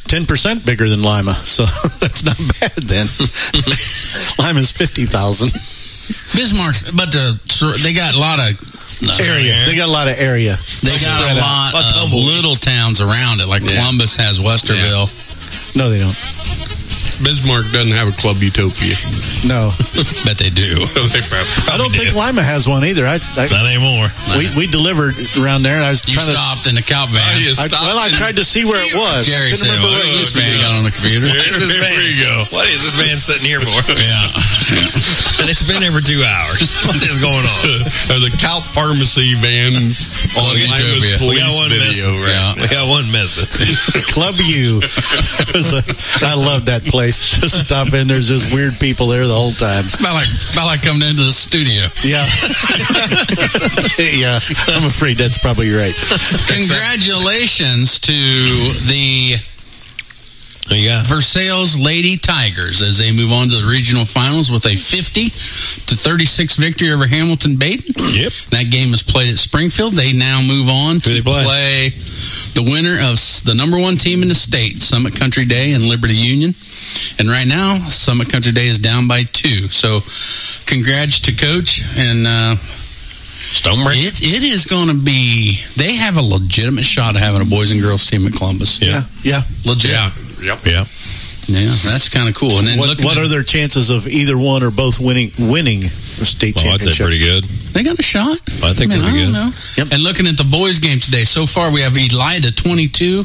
ten percent bigger than Lima, so that's not bad then. Lima's fifty thousand. Bismarck's, but the, they got a lot of area. They got a lot of area. They got a lot of little towns around it, like Yeah. Columbus has Westerville. No, they don't. Bismarck doesn't have a Club Utopia. No. Bet they do. They probably I don't think Lima has one either. I, I, Not anymore. we, we delivered around there, and I was You trying stopped in the cow van. Oh, you to. I, stopped well, I in- tried to see where it was. Jerry I couldn't said, remember "What where is it this was. man got on the computer?" Where's this van? There you go. What is this man sitting here for? Yeah. And it's been there for two hours. What is going on? There's a Calp Pharmacy van on Club Lima's Utopia. We got police one video. missing. Right? Yeah. We got one missing. Club U. It was a, I love that place. Just stop in. There's just weird people there the whole time. About like, about like coming into the studio. Yeah. Yeah. I'm afraid that's probably right. Congratulations to the What you got? Versailles Lady Tigers as they move on to the regional finals with a fifty to thirty-six victory over Hamilton Baden. Yep. That game was played at Springfield. They now move on to Who they play? play the winner of s- the number one team in the state, Summit Country Day and Liberty Union. And right now, Summit Country Day is down by two. So, congrats to Coach. And uh, Stonebreak. it, it is going to be, they have a legitimate shot of having a boys and girls team at Columbus. Yeah. Yeah. Legit. Yeah. Yep. Yeah. Yeah, that's kind of cool. And then What, looking what at- are their chances of either one or both winning winning a state Well, I'd say championship? pretty good. They got a shot. I think I mean, they'll be I don't good. know. Yep. And looking at the boys' game today, so far we have Elida twenty-two,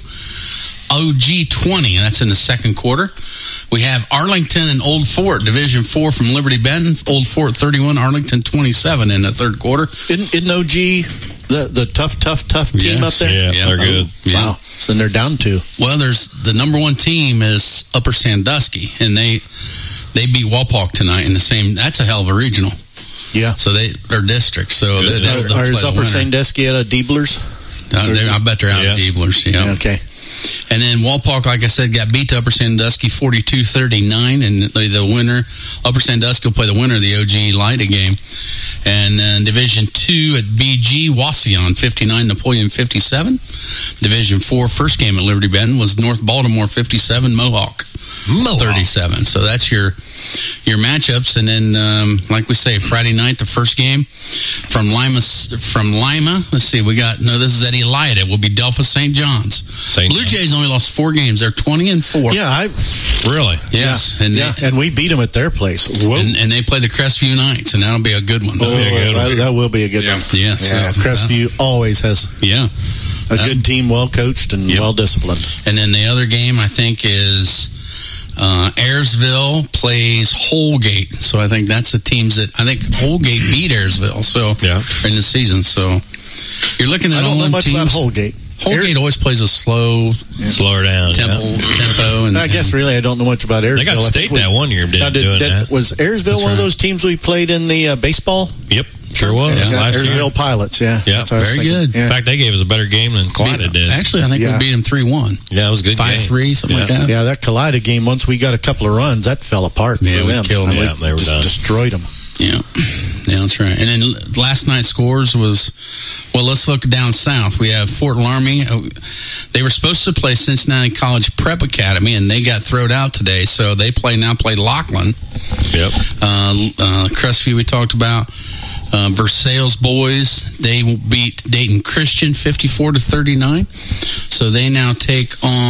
O G twenty, and that's in the second quarter. We have Arlington and Old Fort, Division Four from Liberty Benton. Old Fort thirty-one, Arlington twenty-seven in the third quarter. Isn't, isn't O G the, the tough, tough, tough team Yes. up there? Yeah, Yeah. they're good. Yeah. Wow. So they're down two. Well, there's the number one team is Upper Sandusky, and they they beat Walpock tonight in the same. That's a hell of a regional. Yeah. So they are district. So Good. they, Now, they'll, they'll Are play is the Upper winner. Sandusky at a Deeblers? Uh, they- I bet they're out Yeah. of Deeblers. Yeah. Okay. And then Walpock, like I said, got beat to Upper Sandusky forty-two thirty-nine. And the, the winner, Upper Sandusky, will play the winner of the O G Lida game. And then Division two at B G, Wauseon fifty-nine, Napoleon fifty-seven. Division four, first game at Liberty Benton was North Baltimore fifty-seven, Mohawk thirty-seven. So that's your your matchups. And then, um, like we say, Friday night, the first game from Lima. From Lima, let's see, we got, no, this is at Elida. It will be Delphus Saint John's. Saint Blue John's. Jays only lost four games. They're twenty and four. Yeah, I Really? Yes. yeah, And, yeah, They, and we beat them at their place. Whoa. and, and they play the Crestview Knights, and that'll be a good one. Oh, be a good that, one. that will be a good Yeah. one. Yeah, Yeah, so, Crestview always has Yeah. a Um, good team, well coached and Yep. well disciplined. And then the other game, I think, is uh, Ayersville plays Holgate. So I think that's the teams that, I think Holgate beat Ayersville so Yeah. in the season. So you're looking at I don't all know them much teams. about Holgate. Holgate always plays a slow Slow her down. tempo, Yeah. tempo. And, I guess really I don't know much about Ayersville. They got I think state we- that one year. Did, Now, did- doing did- that. was Ayersville That's one of right. those teams we played in the uh, baseball? Yep. Sure was. Yeah. Last year. Ayersville Pilots, yeah. Yeah, That's what I was very thinking. good. In Yeah. fact, they gave us a better game than Clyde did. Actually, I think Yeah. we beat them three one. Yeah, it was a good. five three, something Yeah. like that. Yeah, that Collida game, once we got a couple of runs, that fell apart Yeah, for we them. killed I mean, them. Yeah, they were just done. destroyed them. Yeah, yeah, that's right. And then last night's scores was, well, let's look down south. We have Fort Laramie. Uh, They were supposed to play Cincinnati College Prep Academy, and they got thrown out today. So they play now play Lachlan. Yep. Uh, uh, Crestview we talked about. Uh, Versailles boys, they beat Dayton Christian fifty-four to thirty-nine. So they now take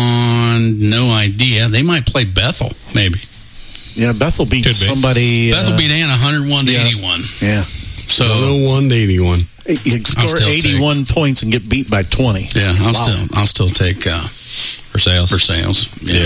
on, no idea. They might play Bethel, maybe. Yeah, Bethel beat Could be. somebody. Bethel uh, beat Ann one hundred one to yeah. eighty-one. Yeah. So oh one to eighty-one. You score still take- eighty-one points and get beat by twenty. yeah, I'll Wow. still I'll still take uh, For sales. for sales. Yeah. Yeah.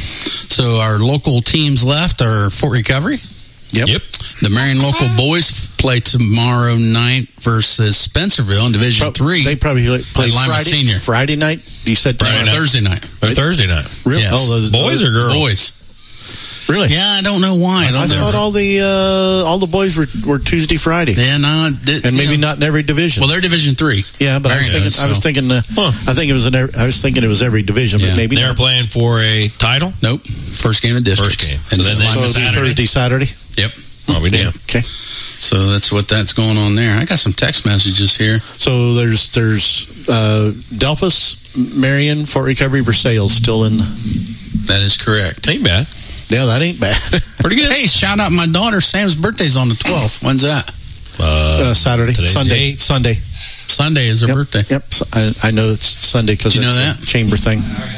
So our local teams left are Fort Recovery. Yep. Yep. The Marion local boys play tomorrow night versus Spencerville in Division Pro- Three. They probably play Lima Friday, Senior. Friday night. You said Friday tomorrow? night. Thursday night. Or Thursday night. Really? Yes. Oh, the, Boys or girls? Boys. really? Yeah, I don't know why. I, don't know. thought all the uh, all the boys were, were Tuesday, Friday, Yeah, no, it- and maybe you know, not in every division. Well, they're Division Three. yeah, but I was Marion thinking, is, I was so- thinking, uh, Huh. I think it was in. Every, I was thinking it was every division, Yeah. but maybe They're not. playing for a title. Nope. First game of district. First game. And So then they- So Lima it'll be Saturday. Thursday, Saturday. Yep. Oh, we did. Okay. So that's what that's going on there. I got some text messages here. So there's there's uh, Delphus, Marion, Fort Recovery, Versailles still in That is correct. Ain't bad. Yeah, that ain't bad. Pretty good. Hey, shout out my daughter. Sam's birthday's on the twelfth. When's that? Uh, Uh, Saturday, today's the Sunday, eighth. Sunday. Sunday is her Yep. birthday. Yep, so I, I know it's Sunday because You it's know a that? chamber thing.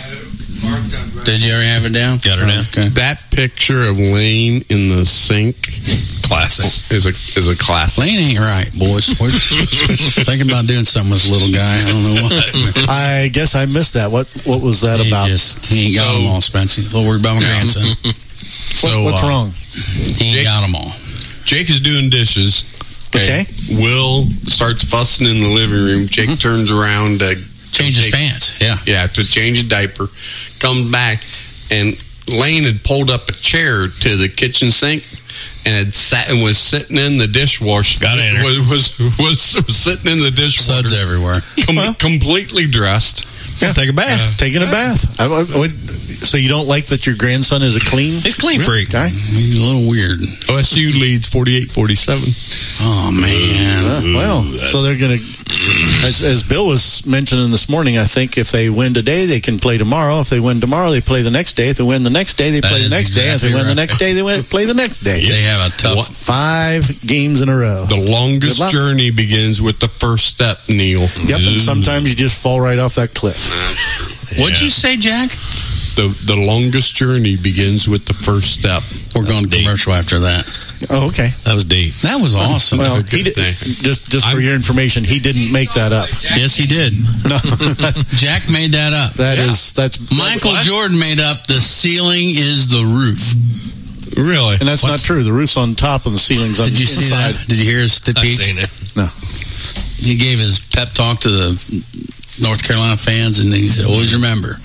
Did you ever have it down? Got her down. Okay. That picture of Lane in the sink Classic. is a is a classic. Lane ain't right, boys. We're thinking about doing something with this little guy. I don't know what. I guess I missed that. What What was that he about? just he ain't got So- them all, Spencer. A little worried about my grandson. So What's uh, wrong? He ain't Jake- got them all. Jake is doing dishes. Okay. Will starts fussing in the living room. Jake turns around to Change his take- pants. Yeah. Yeah, to change a diaper. Comes back, and Lane had pulled up a chair to the kitchen sink and had sat and was sitting in the dishwasher. Got in her. Was, was, was, was sitting in the dishwasher. Suds everywhere. Com- Well. completely dressed. Yeah. Take a bath. Taking a bath. I, I would, so you don't like that your grandson is a clean He's clean freak. guy? He's a little weird. O S U leads forty-eight forty-seven. Oh man. Uh, well, so they're going to, as, as Bill was mentioning this morning, I think if they win today, they can play tomorrow. If they win tomorrow, they play the next day. If they win the next day, they That play the is next day. If they exactly win the right. next day, they win, play the next day. They have a tough. Five games in a row. The longest Good luck. journey begins with the first step, Neil. Yep, and sometimes you just fall right off that cliff. What'd you say, Jack? The the longest journey begins with the first step. We're going to commercial after that. Oh, okay. That was deep. That was awesome. Well, good he did, thing. just just for I'm- your information, he didn't make that up. Yes, he did. No, Jack made that up. that is that's Michael Jordan made up the ceiling is the roof. Really? and that's not true. The roof's on top and the ceiling's on Did the you see inside. that? Did you hear his I've speech? seen it. No. He gave his pep talk to the North Carolina fans, and he said, always remember,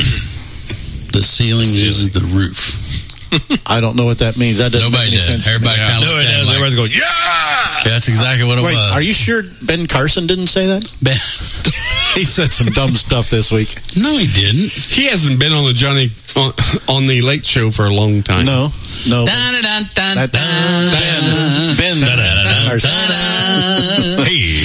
the ceiling is the roof. I don't know what that means. That doesn't Nobody make any did. sense. to me. Everybody Yeah, kind of no, it looked at does. him like, Everybody's going, yeah! that's exactly what it Wait, was. are you sure Ben Carson didn't say that? Ben- He said some dumb stuff this week. no, he didn't. He hasn't been on the Johnny on, on the Late Show for a long time. No, no. Dun-dun-dun-dun-dun. That's Ben. Ben Carson.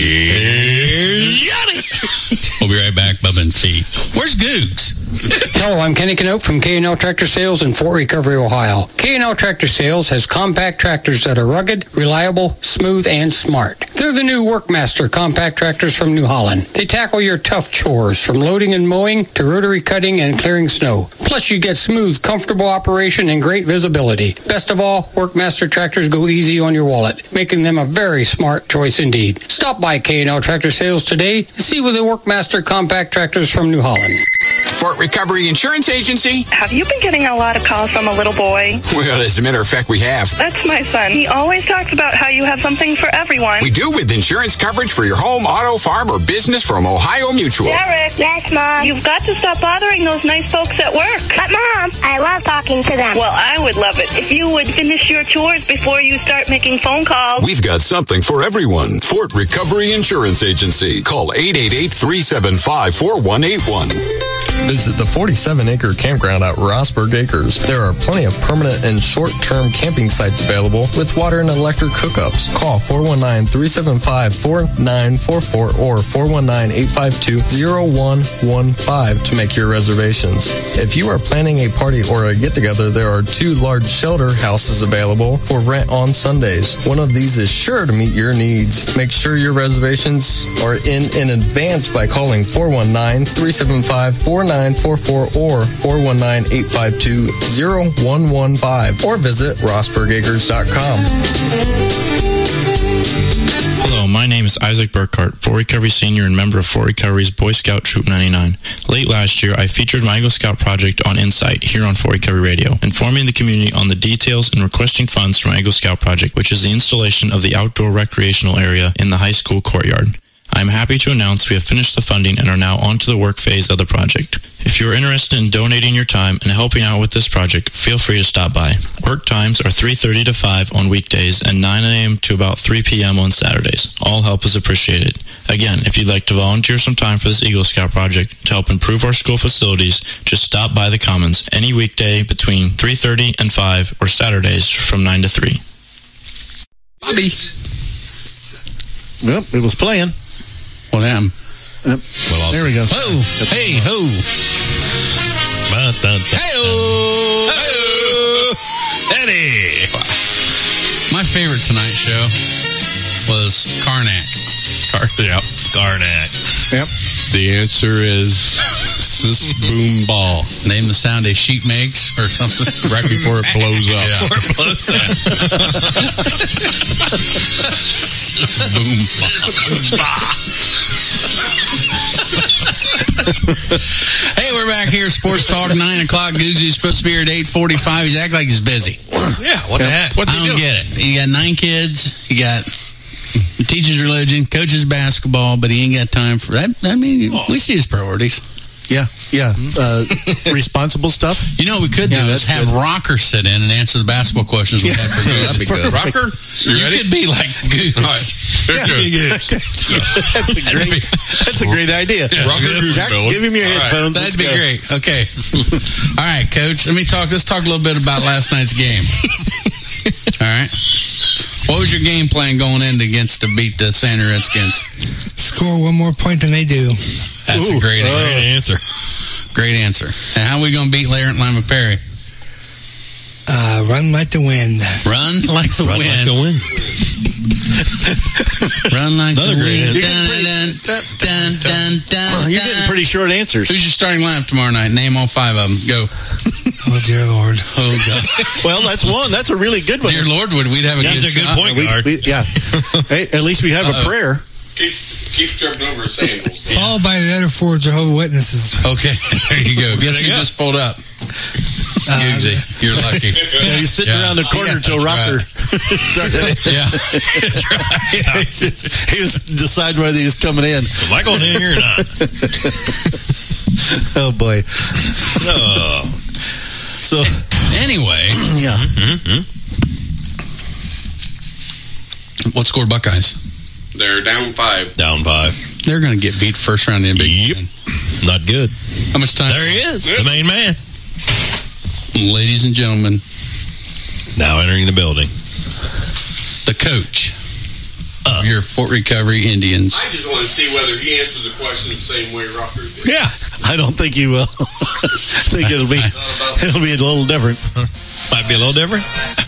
Here's Johnny. We'll be right back, Bubba and Feet. Where's Googs? Hello, I'm Kenny Canope from K and L Tractor Sales in Fort Recovery, Ohio. K and L Tractor Sales has compact tractors that are rugged, reliable, smooth, and smart. They're the new Workmaster compact tractors from New Holland. They tackle your tough chores from loading and mowing to rotary cutting and clearing snow. Plus, you get smooth, comfortable operation and great visibility. Best of all, Workmaster tractors go easy on your wallet, making them a very smart choice indeed. Stop by K and L Tractor Sales today and see with the Workmaster compact tractors from New Holland. Fort Recovery Insurance Agency. Have you been getting a lot of calls from a little boy? Well, as a matter of fact, we have. That's my son. He always talks about how you have something for everyone. We do with insurance coverage for your home, auto, farm, or business from Ohio Mutual. Derek. Yes, Mom. You've got to stop bothering those nice folks at work. But, Mom, I love talking to them. Well, I would love it if you would finish your chores before you start making phone calls. We've got something for everyone. Fort Recovery Insurance Agency. Call eight eight eight, three seven five, four one eight one. Visit the forty-seven acre campground at Rossburg Acres. There are plenty of permanent and short-term camping sites available with water and electric hookups. Call four one nine, three seven five, four nine four four or four one nine, eight five two, zero one one five to make your reservations. If you are planning a party or a get-together, there are two large shelter houses available for rent on Sundays. One of these is sure to meet your needs. Make sure your reservations are in in advance by calling four one nine, three seven five, four nine four four or four one nine, eight five two, zero one one five or visit rossburg acres dot com. Hello, my name is Isaac Burkhart, Fort Recovery Senior and member of Fort Recovery's Boy Scout Troop ninety-nine. Late last year, I featured my Eagle Scout project on Insight here on Fort Recovery Radio, informing the community on the details and requesting funds from Eagle Scout project, which is the installation of the outdoor recreational area in the high school courtyard. I am happy to announce we have finished the funding and are now on to the work phase of the project. If you are interested in donating your time and helping out with this project, feel free to stop by. Work times are three thirty to five on weekdays and nine a.m. to about three p.m. on Saturdays. All help is appreciated. Again, if you'd like to volunteer some time for this Eagle Scout project to help improve our school facilities, just stop by the Commons any weekday between three thirty and five or Saturdays from nine to three. Bobby. Well, it was playing. What happened? Yep. Well, there we go. Ho! Hey, ho! Hey-oh! favorite Tonight Show was Karnak. Car- yep, Karnak. Yep. The answer is Sis Boom Ball. Name the sound a sheep makes or something. Right before it blows up. Yeah. Before it blows up. Boom bah. Hey, we're back here. Sports Talk, nine o'clock. Googsy's supposed to be here at eight forty-five. He's acting like he's busy. Yeah, what the heck? I don't get it. He got nine kids. He got he teaches religion, coaches basketball, but he ain't got time for that. I mean, we see his priorities. Yeah, yeah. Uh, responsible stuff. You know what we could do Yeah, is that's have good. Rocker sit in and answer the basketball questions we Yeah. had for Goose. That'd be good. Rocker, you, You ready? could be like Goose. All right. Yeah. That's a great. That's a great idea. Rocker Goose, Jack, fella. give him your All right, headphones. that'd Let's be go. great. Okay. All right, Coach. Let me talk. Let's talk a little bit about last night's game. All right. What was your game plan going in against to beat the San Redskins? Score one more point than they do. That's Ooh, a great, uh, great answer. Great answer. And how are we going to beat Larry Lima Perry? Uh, run like the wind. Run like the Run wind. like the wind. Run like Another the great wind. answer. Dun, dun, dun, dun, dun, Well, you're getting dun. pretty short answers. Who's your starting lineup tomorrow night? Name all five of them. Go. Oh, dear Lord. Oh, God. Well, that's one. That's a really good one. Dear Lord, would we'd have a That's good a good shot. point We- guard. we- yeah. Hey, at least we have Uh-oh. a prayer. Keep, keep tripping over his sandals. Followed by the other four Jehovah's Witnesses. Okay, there you go. Guess who go. just pulled up? Uh, Googsy. You're lucky. Yeah, he's sitting Yeah. around the corner Yeah, till that's Rocker started. Yeah. That's right. Yeah. He's just- he was deciding whether he was coming in. Am I going in here or not? Oh boy. No. So Anyway, yeah. Mm-hmm. what scored Buckeyes? They're down five. Down five. They're going to get beat first round in the Big Yep. Ten. Not good. How much time? There he is, the main man. Ladies and gentlemen, Now entering the building. the coach Uh. of your Fort Recovery Indians. I just want to see whether he answers the question the same way Rocker did. Yeah. I don't think you will. I think it'll be it'll be a little different. Might be a little different.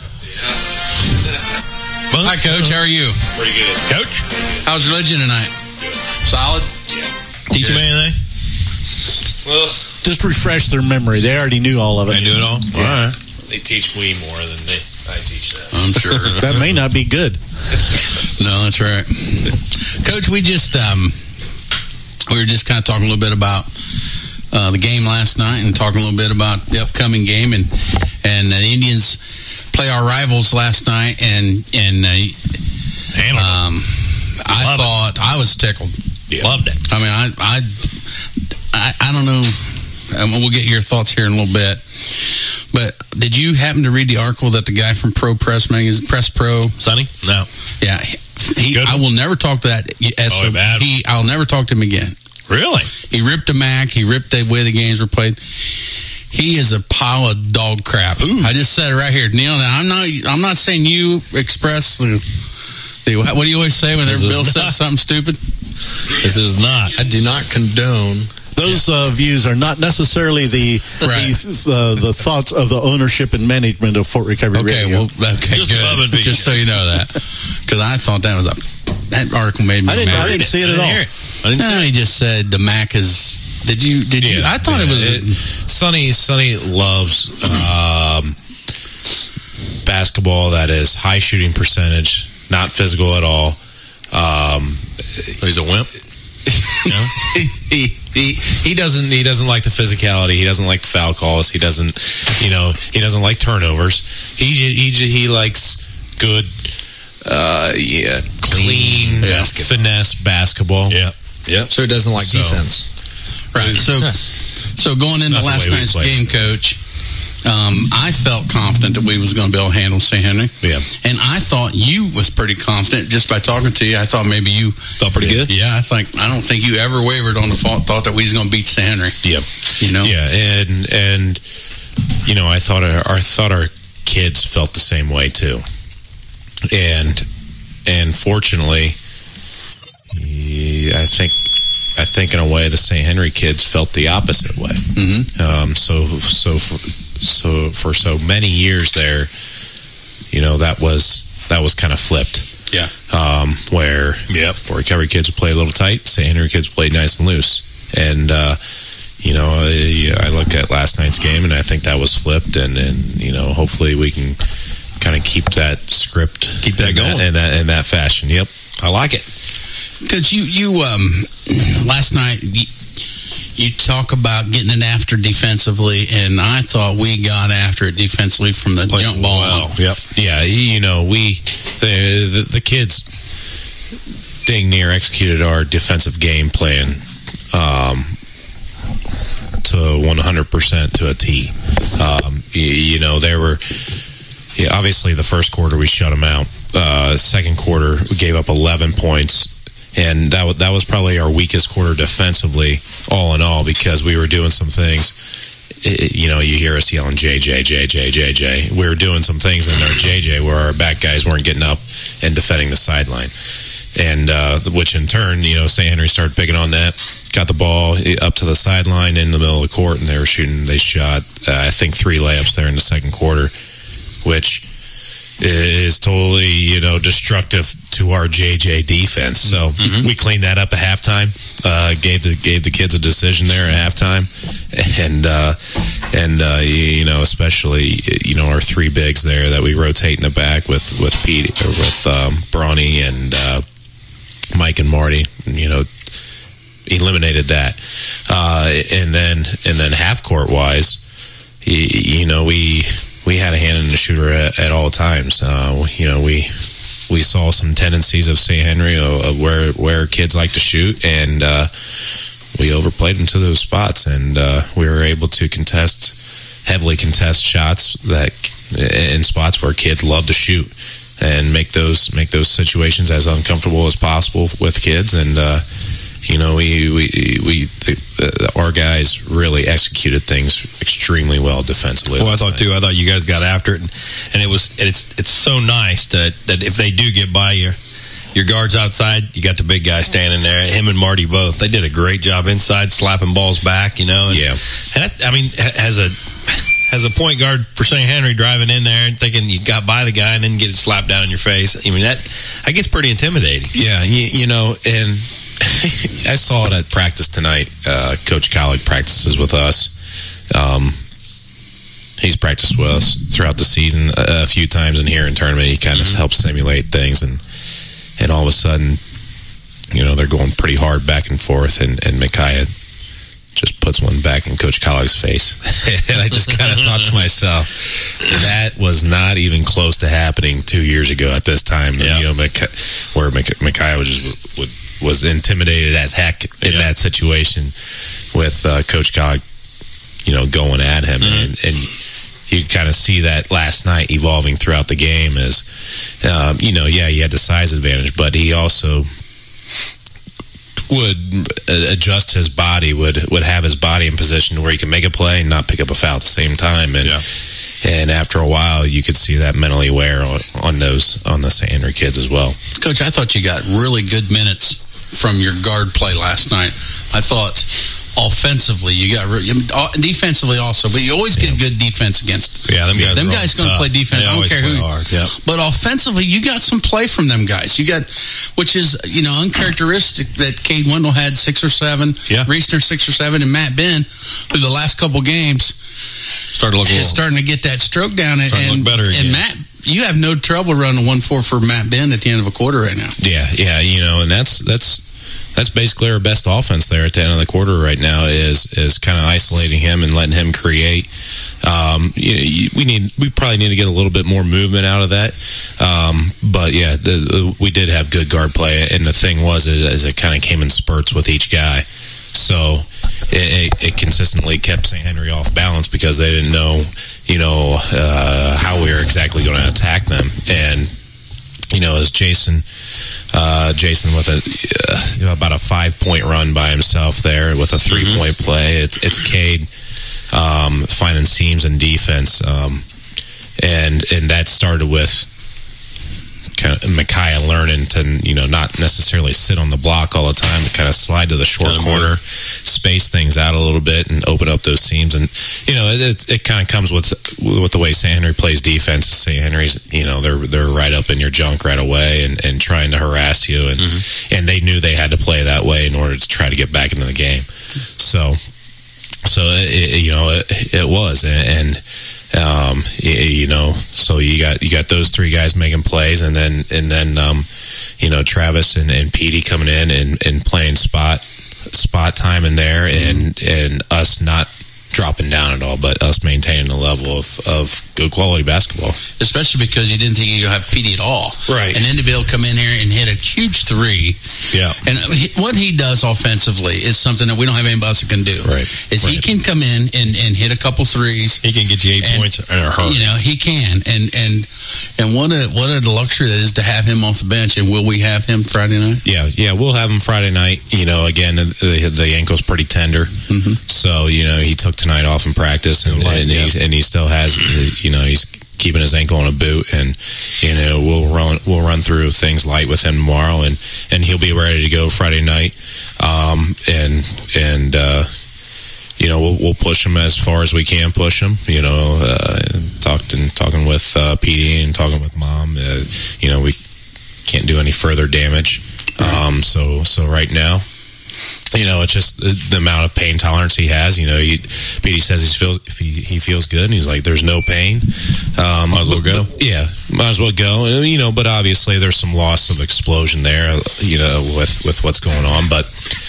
Hi, Coach. How are you? Pretty good. Coach, How's religion tonight? Solid? teach him anything? Well, Just refresh their memory. They already knew all of it. They do it all? All right. They teach me more than they I teach them. I'm sure. That may not be good. No, that's right. Coach, we just um, we were just kind of talking a little bit about uh, the game last night and talking a little bit about the upcoming game, and and the Indians play our rivals last night, and and uh, um, I Love thought I was tickled. Yeah. Loved it. I mean, I I I, I don't know. Um, we'll get your thoughts here in a little bit. But did you happen to read the article that the guy from Pro Press magazine, Press Pro, Sonny? No. Yeah, he. Good. I will never talk to that. S O Oh, bad. He. I'll never talk to him again. Really? He ripped the Mac. He ripped the way the games were played. He is a pile of dog crap. Ooh. I just said it right here, Neil. Now, I'm not. I'm not saying you express the. the what do you always say when This is Bill says not- something stupid? This is not. I do not condone. Those uh, views are not necessarily the Right. the, the the thoughts of the ownership and management of Fort Recovery Okay, Radio. well, okay, Just above and good. beyond. Just so you know that, because I thought that was a that article made me I didn't- mad. I didn't see it at all. hear it. I didn't No, see he it. just said the Mac is. Did you? Did you? I thought it was. It, Sonny Sonny loves um, basketball that is high shooting percentage, not physical at all. Um, He's a wimp. he, he he doesn't he doesn't like the physicality. He doesn't like the foul calls. He doesn't you know he doesn't like turnovers. He ju- he ju- he likes good, uh, yeah, clean, basketball. finesse basketball. Yeah. Yeah. So he doesn't like So- defense. Right. So, so going into Not the last way we night's play. game, Coach, um, I felt confident that we was going to be able to handle Saint Henry. Yeah. And I thought you was pretty confident just by talking to you. I thought maybe you Felt pretty good? Yeah, I think I don't think you ever wavered on the thought, thought that we was going to beat Saint Henry. Yep. You know. Yeah, and and you know, I thought our, our thought our kids felt the same way too, and and fortunately, I think I think in a way the Saint Henry kids felt the opposite way. Mm-hmm. Um, so so for, so for so many years there, you know, that was that was kind of flipped. Yeah. Um, where yep. Fort Recovery kids would play a little tight, Saint Henry kids played nice and loose. And, uh, you know, I, I look at last night's game, and I think that was flipped. And, and you know, hopefully we can kind of keep that script, keep that in going that, in that in that fashion. Yep, I like it. Because you you um last night you, you talk about getting it after defensively, and I thought we got after it defensively from the Played jump ball. well. on. Yep. Yeah, you know, we the, the the kids dang near executed our defensive game plan um, to one hundred percent to a T. Um, you, you know, there were yeah, obviously the first quarter we shut them out. Uh, second quarter we gave up eleven points. And that was, that was probably our weakest quarter defensively, all in all, because we were doing some things. It, you know, you hear us yelling J J, J J, J J. We were doing some things in our J J where our back guys weren't getting up and defending the sideline. And uh, which in turn, you know, Saint Henry started picking on that, got the ball up to the sideline in the middle of the court, and they were shooting. They shot, uh, I think, three layups there in the second quarter, which is totally, you know, destructive to our J J defense. So mm-hmm. we cleaned that up at halftime. Uh, gave the gave the kids a decision there at halftime, and uh, and uh, you know, especially you know our three bigs there that we rotate in the back with with Pete or with um, Bronny and uh, Mike and Marty. You know, eliminated that, uh, and then and then half court wise, you, you know we. We had a hand in the shooter at, at all times. Uh, you know, we we saw some tendencies of Saint Henry of, of where where kids like to shoot, and uh, we overplayed them to those spots, and uh, we were able to contest, heavily contest shots that in spots where kids love to shoot, and make those make those situations as uncomfortable as possible with kids. And uh, you know, we we we the, our guys really executed things extremely well defensively. Well, I thought too. I thought you guys got after it, and, and it was and it's it's so nice that that if they do get by you, your guards outside, you got the big guy standing there. Him and Marty both. They did a great job inside, slapping balls back. You know, and, yeah. And that, I mean, as a as a point guard for Saint Henry, driving in there and thinking you got by the guy and then get it slapped down in your face. I mean, that that gets pretty intimidating. Yeah, you, you know, and I saw it at practice tonight. Uh, Coach Collig practices with us. Um, he's practiced with us throughout the season a, a few times, and here in tournament he kind of mm-hmm. helps simulate things, and and all of a sudden, you know, they're going pretty hard back and forth, and, and Micaiah just puts one back in Coach Collig's face. And I just kind of thought to myself, that was not even close to happening two years ago at this time. Yeah. You know, Mica- where Micaiah was just would, was intimidated as heck in yeah. that situation with uh, Coach Collig, you know, going at him. Mm-hmm. And, and you kind of see that last night evolving throughout the game as, um, you know, yeah, he had the size advantage, but he also would adjust his body, would would have his body in position where he can make a play and not pick up a foul at the same time. And yeah. and after a while, you could see that mentally wear on, on those on the Saint Henry kids as well. Coach, I thought you got really good minutes from your guard play last night. I thought offensively you got re- defensively also, but you always get yeah. good defense against yeah them guys, them guys going to play defense. I don't care who hard. Yep. But offensively you got some play from them guys. You got, which is, you know, uncharacteristic that Cade Wendell had six or seven, yeah. Reisner six or seven, and Matt Ben, who the last couple games started looking is starting to get that stroke down, and, and, look better and Matt, you have no trouble running one four for Matt Ben at the end of a quarter right now. Yeah, yeah, you know, and that's that's that's basically our best offense there at the end of the quarter right now is is kind of isolating him and letting him create. Um, you, we need we probably need to get a little bit more movement out of that. Um, but yeah, the, the, we did have good guard play, and the thing was is, is it kind of came in spurts with each guy, so it, it, it consistently kept Saint Henry off balance because they didn't know, you know, uh, how we were exactly going to attack them. And you know, as Jason, uh, Jason with a uh, you know, about a five point run by himself there with a three mm-hmm. point play. It's it's Cade um, finding seams in defense, um, and and that started with kind of Micaiah learning to, you know, not necessarily sit on the block all the time, but kind of slide to the short Kinda corner, space things out a little bit, and open up those seams. And you know, it it, it kind of comes with with the way Saint Henry plays defense. Saint Henry's, you know, they're they're right up in your junk right away and, and trying to harass you, and mm-hmm. and they knew they had to play that way in order to try to get back into the game. So. So it, it, you know it, it was, and, and um, it, you know, so you got you got those three guys making plays, and then and then um, you know Travis and, and Petey coming in and, and playing spot spot time in there, and and us not dropping down at all, but us maintaining a level of, of good quality basketball. Especially because you didn't think you could have Petey at all. Right. And then to be able to come in here and hit a huge three. Yeah. And what he does offensively is something that we don't have anybody else that can do. Right. Is right. he can come in and, and hit a couple threes. He can get you eight and, points in a hurry. You know, he can. And and and what a what a luxury that is to have him off the bench. And will we have him Friday night? Yeah, yeah, we'll have him Friday night. You know, again, the, the ankle's pretty tender. Mm-hmm. So, you know, he took tonight off in practice, and, and, yeah. he's, and he still has, you know, he's keeping his ankle on a boot, and you know we'll run we'll run through things light with him tomorrow, and, and he'll be ready to go Friday night, um, and and uh, you know we'll we'll push him as far as we can push him. You know, uh, talked and talking with uh, Petey and talking with Mom. Uh, you know we can't do any further damage. Um, so so right now. You know, it's just the amount of pain tolerance he has. You know, he, Petey says he feels if he, he feels good, and he's like, "There's no pain." Um, might as well but, go. But, yeah, might as well go. And, you know, but obviously there's some loss of explosion there. You know, with, with what's going on, but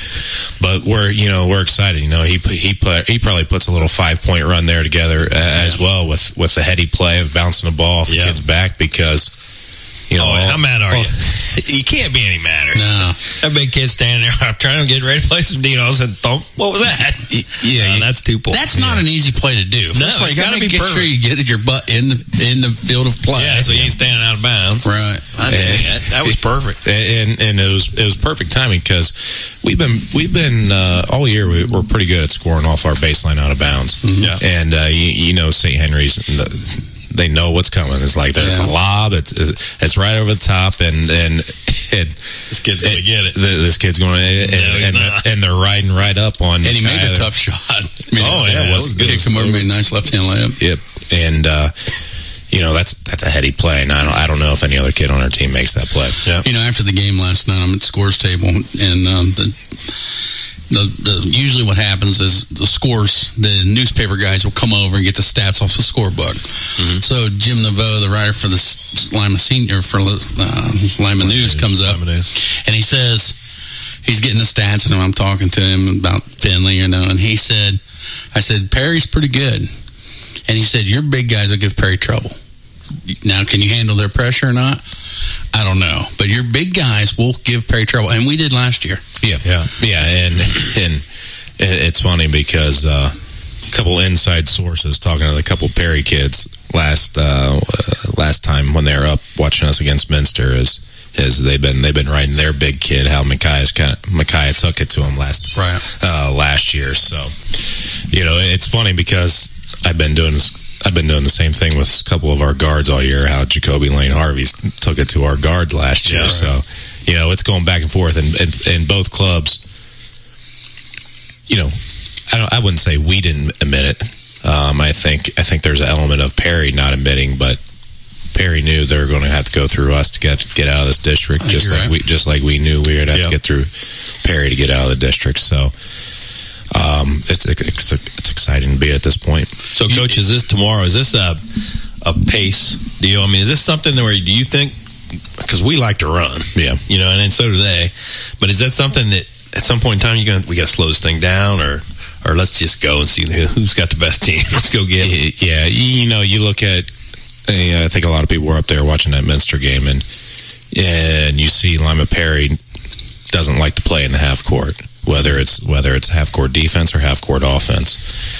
but we're you know we're excited. You know, he he put, he probably puts a little five point run there together uh, as well with with the heady play of bouncing the ball off the yeah. kid's back because. You know, oh, how mad are oh, you? You can't be any madder. No. That big kid standing there, I'm trying to get ready to play some Dinos, and thump. What was that? Yeah, no, that's two points. That's not yeah. an easy play to do. No, First of all, it's you got to gotta be make perfect. sure you get your butt in the in the field of play. Yeah, so you ain't standing out of bounds. Right. I did that. That was perfect. And and it was it was perfect timing because we've been we've been uh, all year we, we're pretty good at scoring off our baseline out of bounds. Mm-hmm. Yeah. And uh, you, you know Saint Henry's. The, they know what's coming. It's like there's yeah. a lob. It's it's right over the top, and and, and this kid's going to get it. This kid's going to, and, no, he's and, not. and they're riding right up on. And he made a either. tough shot. I mean, oh yeah, it was, it was kicked him over, made a nice left hand layup. Yep, and uh, you know that's that's a heady play, and I don't I don't know if any other kid on our team makes that play. Yeah. You know, after the game last night, I'm at the scores table, and um, the. The, the, usually what happens is the scores, the newspaper guys will come over and get the stats off the scorebook. Mm-hmm. So Jim Naveau, the writer for the Lima Senior for uh, Lima News, comes up and he says he's getting the stats, and I'm talking to him about Finley, you know, and he said, I said, Perry's pretty good. And he said, your big guys will give Perry trouble. Now, can you handle their pressure or not? I don't know, but your big guys will give Perry trouble, and we did last year. Yeah, yeah, yeah, and and it's funny because uh, a couple inside sources talking to a couple Perry kids last uh, last time when they were up watching us against Minster is is they've been they've been riding their big kid how Micaiah's kind of Micaiah took it to him last right. uh, last year. So you know it's funny because I've been doing this. I've been doing the same thing with a couple of our guards all year, how Jacoby Lane Harvey took it to our guards last year. Yeah, right. So, you know, it's going back and forth. And in both clubs, you know, I don't. I wouldn't say we didn't admit it. Um, I think I think there's an element of Perry not admitting, but Perry knew they were going to have to go through us to get get out of this district, just like right. we just like we knew we would have yep. to get through Perry to get out of the district. So. Um, it's, it's it's exciting to be at this point. So, Coach, is this tomorrow? Is this a a pace deal? I mean, is this something where do you think? Because we like to run, yeah, you know, and, and so do they. But is that something that at some point in time you gonna we got to slow this thing down, or or let's just go and see who's got the best team? Let's go get it. Yeah, you know, you look at. I think a lot of people were up there watching that Minster game, and and you see Lima Perry doesn't like to play in the half court. Whether it's whether it's half court defense or half court offense,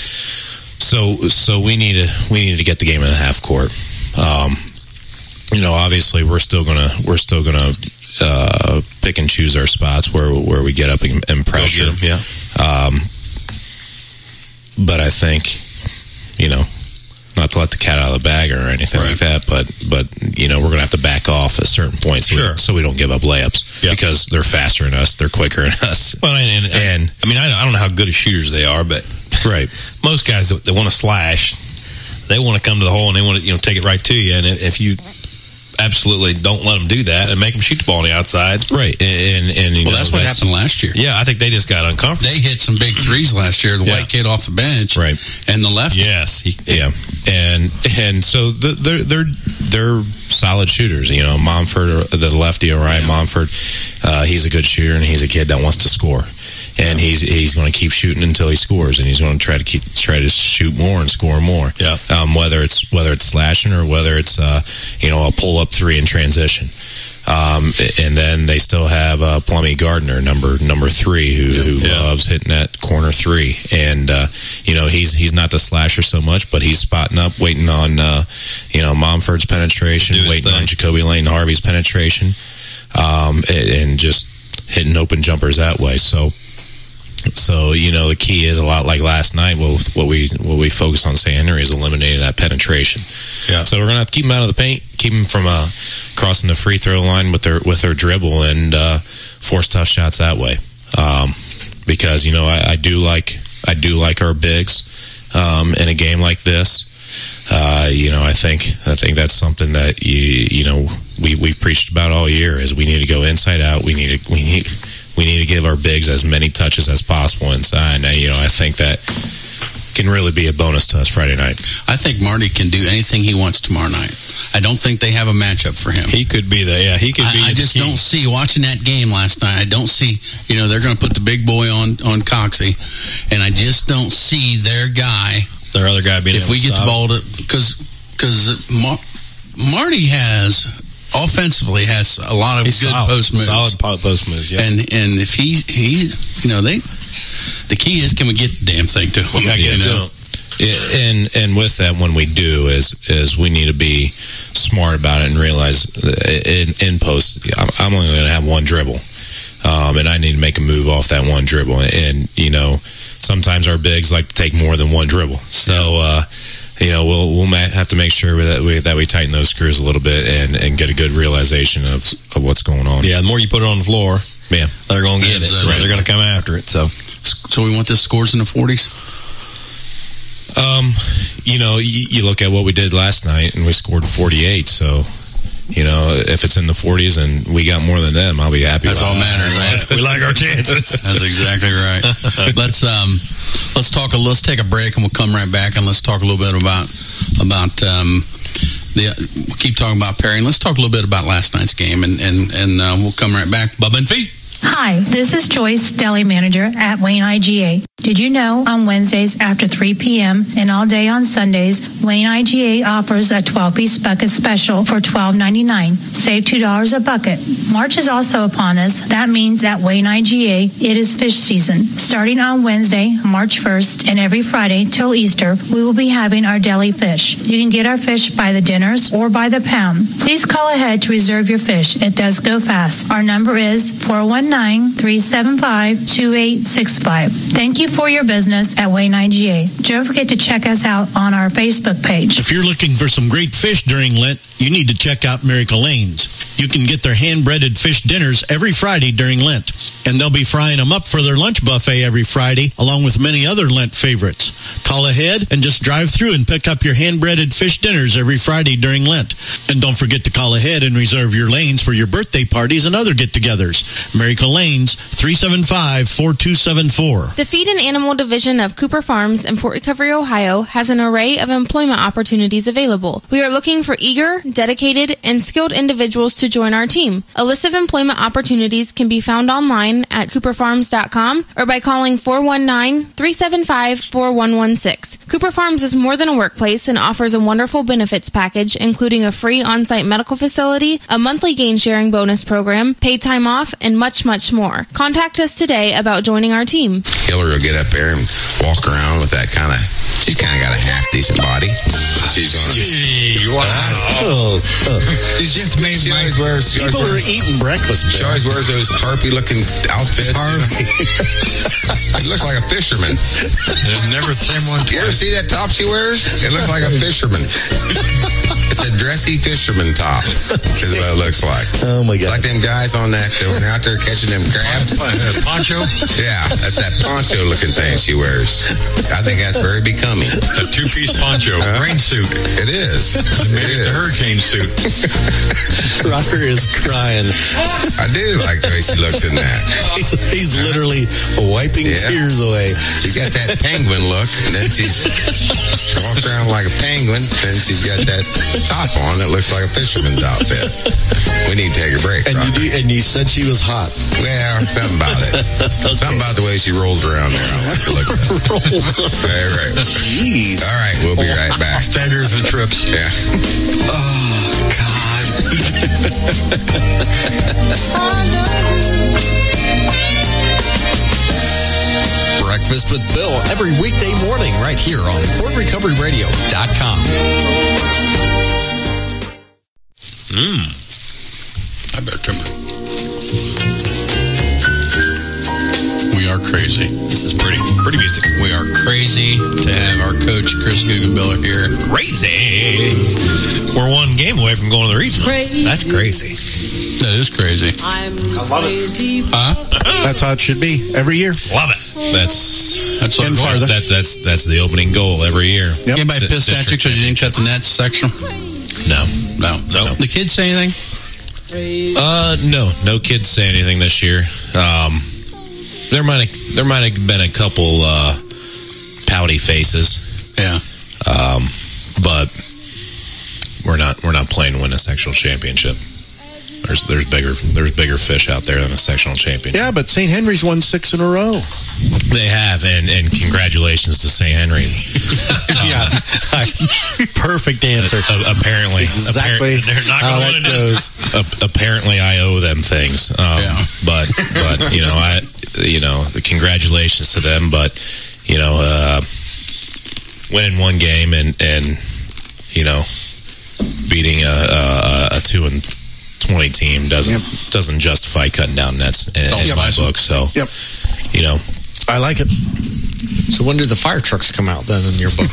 so so we need to we need to get the game in the half court. Um, you know, obviously we're still gonna we're still gonna uh, pick and choose our spots where where we get up and, and pressure. Them, yeah. Um, but I think you know, not to let the cat out of the bag or anything Right. like that. But but you know, we're going to have to back off at certain points, so, Sure. we, so we don't give up layups Yep. because they're faster than us, they're quicker than us. Well, and, and, And I mean, I, I don't know how good of shooters they are, but right, most guys that, that want to slash, they want to come to the hole and they want to, you know, take it right to you. And if you absolutely don't let them do that and make them shoot the ball on the outside, right, and and, and you Well, know, that's what happened last year. Yeah, I think they just got uncomfortable. They hit some big threes last year. The Yeah. white kid off the bench, Right. and the left. Yes, he, Yeah, and and so the, they're they're they're solid shooters. You know, Monfort, the lefty, Orion Yeah. Monfort, uh, he's a good shooter, and he's a kid that wants to score. And he's he's going to keep shooting until he scores, and he's going to try to keep try to shoot more and score more. Yeah. Um, whether it's whether it's slashing or whether it's uh, you know, a pull up three in transition. Um, and then they still have uh, Plummy Gardner, number number three, who, who Yeah. loves hitting that corner three. And uh, you know, he's he's not the slasher so much, but he's spotting up, waiting on uh, you know, Momford's penetration, Do his waiting thing. on Jacoby Lane Harvey's penetration, um, and, and just hitting open jumpers that way. So. So you know, the key is a lot like last night. Well, what we what we focus on Saint Henry is eliminating that penetration. Yeah. So we're gonna have to keep them out of the paint, keep them from uh, crossing the free throw line with their with their dribble, and uh, force tough shots that way. Um, because you know, I, I do like I do like our bigs um, in a game like this. Uh, you know, I think I think that's something that you you know we we've preached about all year is we need to go inside out. We need to we need. We need to give our bigs as many touches as possible inside. And, you know, I think that can really be a bonus to us Friday night. I think Marty can do anything he wants tomorrow night. I don't think they have a matchup for him. he could be the yeah he could be. I, I the just key. don't see watching that game last night. I don't see, you know, they're going to put the big boy on on Coxie, and I just don't see their guy. their other guy being If able we to get the stop. ball to, because because Mar- Marty has offensively has a lot of He's good solid, post moves, solid po- post moves. Yeah. and and if he he you know they the key is can we get the damn thing to him? We gotta get you it to know? him. Yeah, and and with that, when we do, is is we need to be smart about it and realize that in, in post, I'm, I'm only going to have one dribble, um, and I need to make a move off that one dribble. And you know, sometimes our bigs like to take more than one dribble, so. Uh, You know, we'll we'll ma- have to make sure that we that we tighten those screws a little bit and, and get a good realization of of what's going on. Yeah, the more you put it on the floor, yeah, they're going to get Absolutely. it. Right? They're going to come after it. So, So we want this scores in the forties. Um, you know, you, you look at what we did last night, and we scored forty-eight. So, you know, if it's in the forties and we got more than them, I'll be happy. That's about all it. matters, man. we like our chances. That's exactly right. let's um, let's talk. A, let's take a break, and we'll come right back, and let's talk a little bit about about um, the. We'll keep talking about Perry, and let's talk a little bit about last night's game, and and and uh, we'll come right back. Bubba and Feet. Hi, this is Joyce, deli manager at Wayne I G A. Did you know on Wednesdays after three p.m. and all day on Sundays, Wayne I G A offers a twelve-piece bucket special for twelve ninety-nine. Save two dollars a bucket. March is also upon us. That means at Wayne I G A, it is fish season. Starting on Wednesday, March first, and every Friday till Easter, we will be having our deli fish. You can get our fish by the dinners or by the pound. Please call ahead to reserve your fish. It does go fast. Our number is four one nine, three seven five, two eight six five. Thank you for your business at Wayne I G A. Don't forget to check us out on our Facebook page. If you're looking for some great fish during Lent, you need to check out Miracle Lanes. You can get their hand-breaded fish dinners every Friday during Lent. And they'll be frying them up for their lunch buffet every Friday, along with many other Lent favorites. Call ahead and just drive through and pick up your hand-breaded fish dinners every Friday during Lent. And don't forget to call ahead and reserve your lanes for your birthday parties and other get-togethers. Miracle Lanes, three seven five, four two seven four. The Feed and Animal Division of Cooper Farms in Fort Recovery, Ohio has an array of employment opportunities available. We are looking for eager, dedicated, and skilled individuals to join our team. A list of employment opportunities can be found online at cooper farms dot com or by calling four one nine, three seven five, four one one six. Cooper Farms is more than a workplace and offers a wonderful benefits package, including a free on-site medical facility, a monthly gain-sharing bonus program, paid time off, and much, much more. Contact us today about joining our team. Hillary will get up there and walk around with that kind of, she's kind of got a half-decent body. She she's on. Gee, wow. Oh, oh. She's just made she always wears. She People always are wears, eating breakfast. She always wears those tarpy-looking outfits. It looks like a fisherman. It's never the same one. You ever see that top she wears? It looks like a fisherman. It's a dressy fisherman top. Is what it looks like. Oh my It's God! like them guys on that uh, when they're out there catching them crabs. Poncho? Yeah, that's that poncho-looking thing she wears. I think that's very becoming. A two-piece poncho, Huh? rain suit. It is. Maybe It the is. hurricane suit. Rocker is crying. I do like the way she looks in that. He's, he's literally wiping Yeah. tears away. She got that penguin look, and then she's she walks around like a penguin, and she's got that top on that looks like a fisherman's outfit. We need to take a break. And you, Roger. do, and you said she was hot. Well, something about it. Something about the way she rolls around there. I like the look of it. Rolls. All right. Jeez. All right, we'll be right back. Standards and trips. Yeah. Breakfast with Bill every weekday morning right here on Ford Recovery Radio dot com. Mmm. I better trim it. We are crazy. This is pretty, pretty music. We are crazy to have our coach, Chris Guggenbiller, here. Crazy. We're one game away from going to the regionals. Crazy. That's crazy. That is crazy. I'm I love it. crazy. Huh? That's how it should be every year. Love it. That's That's what And I'm farther. that, that's that's the opening goal every year. Yep. Anybody pissed at you because you didn't cut the nets section? No, No. no. The kids say anything? Uh, no, no kids say anything this year. Um, there might have, there might have been a couple uh, pouty faces. Yeah. Um, but we're not we're not playing to win a sectional championship. There's there's bigger there's bigger fish out there than a sectional championship. Yeah, but Saint Henry's won six in a row. They have, and and congratulations to Saint Henry. Yeah, perfect answer. Uh, apparently, Exactly appar- they're not how gonna that win it. goes. Uh, apparently, I owe them things. Um, Yeah. But but you know I you know the congratulations to them. But you know uh, winning one game and and you know beating a a, a two and twenty team doesn't Yep. doesn't justify cutting down nets in, Don't in my spice 'em. book. So Yep. you know. I like it. So when did the fire trucks come out then in your book?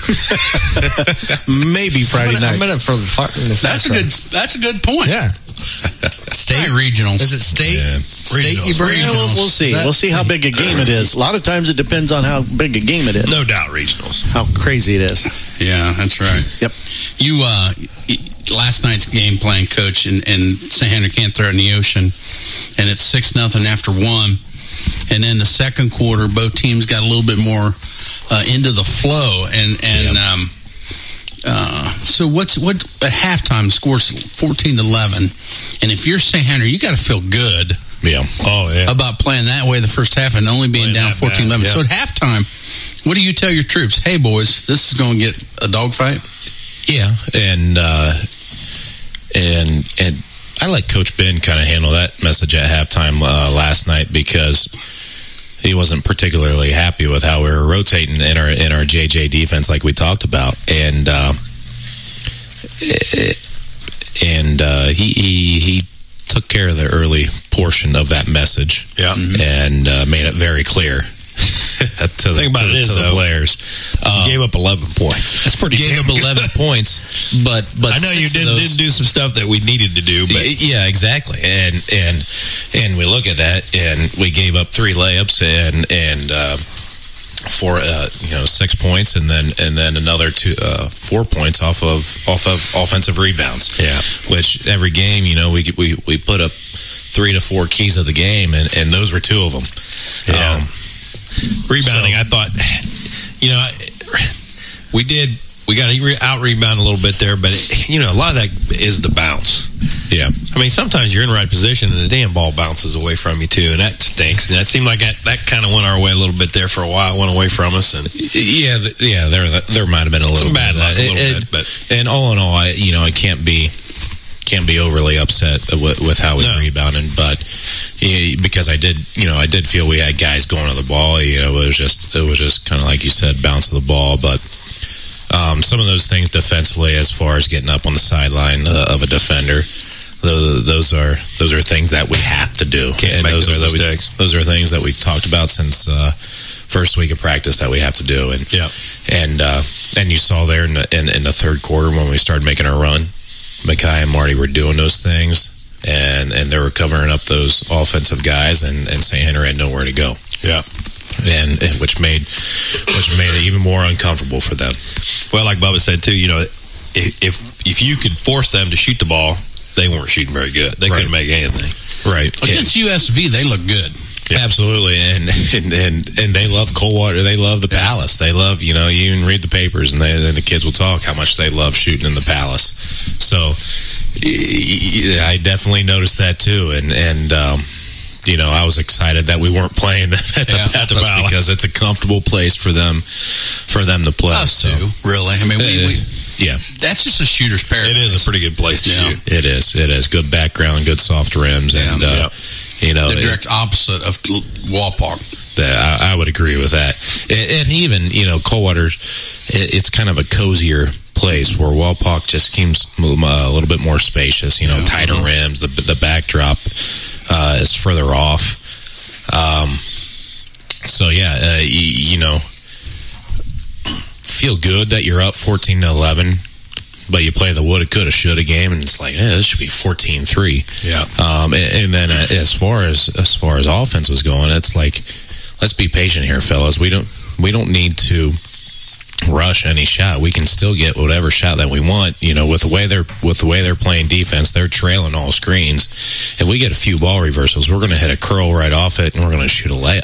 Maybe Friday I'm night. in it for the fire. The fire That's a good. trucks. That's a good point. Yeah. State regionals. Is it state? Yeah. State you Regionals. bring? Yeah, we'll, we'll see. Is that- We'll see how big a game it is. A lot of times it depends on how big a game it is. No doubt regionals. How crazy it is. Yeah, that's right. Yep. You uh, y- last night's game plan, coach, and, and Saint Henry can't throw it in the ocean, and it's six nothing after one. And then the second quarter, both teams got a little bit more uh, into the flow, and and Yep. um, uh, so what's what at halftime? The score's fourteen to eleven, and if you're Saint Henry, you got to feel good Yeah. Oh yeah. about playing that way the first half and only being Playing down that fourteen eleven. bad, So at halftime, what do you tell your troops? Hey boys, this is going to get a dogfight. Yeah, and uh, and and I let Coach Ben kind of handle that message at halftime uh, last night because he wasn't particularly happy with how we were rotating in our in our J J defense, like we talked about, and uh, and uh, he, he he took care of the early portion of that message, Yeah. and uh, made it very clear. to the, Thing about to, it is, to the though, players, um, gave up eleven points. That's pretty gave damn up good. eleven points, but but I know you six of did, those- didn't do some stuff that we needed to do, but Y- yeah, exactly. And and and we look at that, and we gave up three layups and and uh, four, uh, you know, six points, and then and then another two, uh, four points off of off of offensive rebounds. Yeah. Which every game, you know, we we we put up three to four keys of the game, and and those were two of them. Yeah. Um, rebounding, so- I thought, you know, I- we did, we got to out rebound a little bit there, but, you know, a lot of that is the bounce. Yeah. I mean, sometimes you're in the right position and the damn ball bounces away from you, too, and that stinks. And that seemed like that, that kind of went our way a little bit there for a while, went away from us. And Yeah, th- yeah, there there might have been a little Some bad bit of luck, that. a little It- bit, it- but- and all in all, I you know I can't be can't be overly upset with, with how we No. rebounded, but yeah, because I did you know I did feel we had guys going to the ball. You know, it was just it was just kind of like you said, bounce of the ball. But um, some of those things defensively, as far as getting up on the sideline uh, of a defender, those, those are those are things that we have to do. Can't and make those those are those, mistakes. those are things that we talked about since uh, first week of practice that we have to do. And yeah, and uh, and you saw there in the, in, in the third quarter when we started making our run, Mekhi and Marty were doing those things, and, and they were covering up those offensive guys, and, and Saint Henry had nowhere to go. Yeah. And, and which made which made it even more uncomfortable for them. Well, like Bubba said too, you know, if if you could force them to shoot the ball, they weren't shooting very good. They Right. couldn't make anything. Right. Against U S V, they look good. Yeah. Absolutely, and, and and and they love Coldwater. They love the Palace. They love, you know, you can read the papers, and, they, and the kids will talk how much they love shooting in the Palace. So I definitely noticed that too, and and um, you know, I was excited that we weren't playing at the, Yeah, at the that's Palace because it's a comfortable place for them for them to play. Us so. too, really. I mean, we, we yeah, that's just a shooter's paradise. It is a pretty good place to Yeah. shoot. it is. It is good background, good soft rims, Yeah. and uh, Yeah. you know, the it- direct opposite of Walpark. That I, I would agree with that, and, and even you know, Coldwater's, it, it's kind of a cozier place where Walpock just seems a little bit more spacious. You know, Yeah. tighter Mhm. rims. The the backdrop uh, is further off. Um, so yeah, uh, you, you know, feel good that you're up fourteen to eleven. But you play the woulda, coulda, shoulda game, and it's like, eh, this should be fourteen three. Yeah. Um, and, and then uh, as far as as far as offense was going, it's like, let's be patient here, fellas. We don't we don't need to rush any shot. We can still get whatever shot that we want. You know, with the way they're with the way they're playing defense, they're trailing all screens. If we get a few ball reversals, we're going to hit a curl right off it, and we're going to shoot a layup.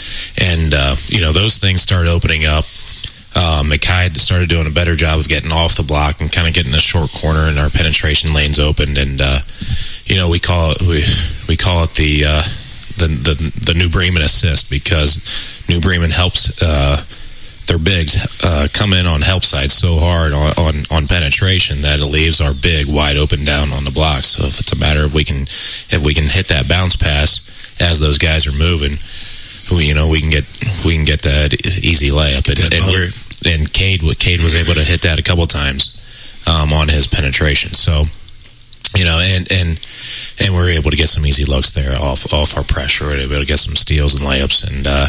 And uh, you know, those things start opening up. Uh, Mekhi started doing a better job of getting off the block and kind of getting a short corner, and our penetration lanes opened. And uh, you know, we call it we we call it the uh, the, the the New Bremen assist, because New Bremen helps uh, their bigs uh, come in on help side so hard on, on on penetration that it leaves our big wide open down on the block. So if it's a matter of we can if we can hit that bounce pass as those guys are moving, we, you know, we can get we can get that easy layup, and, and we're and Cade Cade was able to hit that a couple times um, on his penetration. So you know, and and and we're able to get some easy looks there off off our pressure. We're able to get some steals and layups, and uh,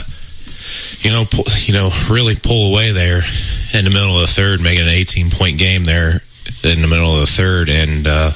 you know, pull, you know, really pull away there in the middle of the third, making an eighteen point game there in the middle of the third, and. Uh,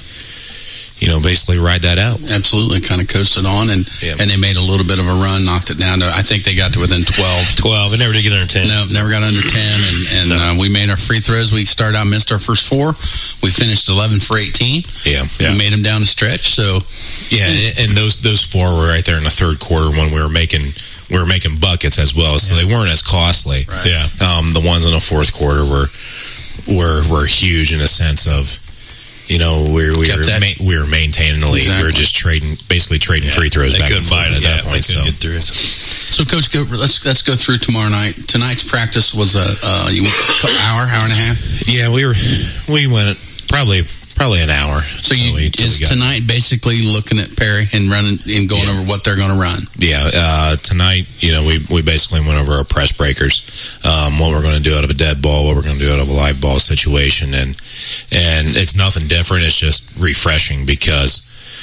You know, basically ride that out. Absolutely, kind of coasted on, and Yeah. and they made a little bit of a run, knocked it down to, I think they got to within twelve. twelve. They never did get under ten. No, never got under ten, and, and No. uh, we made our free throws. We started out, missed our first four. We finished eleven for eighteen. Yeah, yeah. We made them down the stretch, so... Yeah, and those those four were right there in the third quarter when we were making we were making buckets as well, so they weren't as costly. Right. Yeah. Um, the ones in the fourth quarter were were were huge in a sense of, you know, we we Kept were that- ma- we were maintaining the lead. We were Exactly. just trading, basically trading free throws They back couldn't and forth find at it. that Yeah, point. they couldn't So get through it. So, Coach, go, let's let's go through tomorrow night. Tonight's practice was a uh, you hour, hour and a half. yeah, we were we went probably probably an hour. So you till we- till is we got- tonight basically looking at Perry and running and going over what they're going to run. Yeah, uh, tonight, you know, we, we basically went over our press breakers, um, what we're going to do out of a dead ball, what we're going to do out of a live ball situation, and and it's nothing different. It's just refreshing because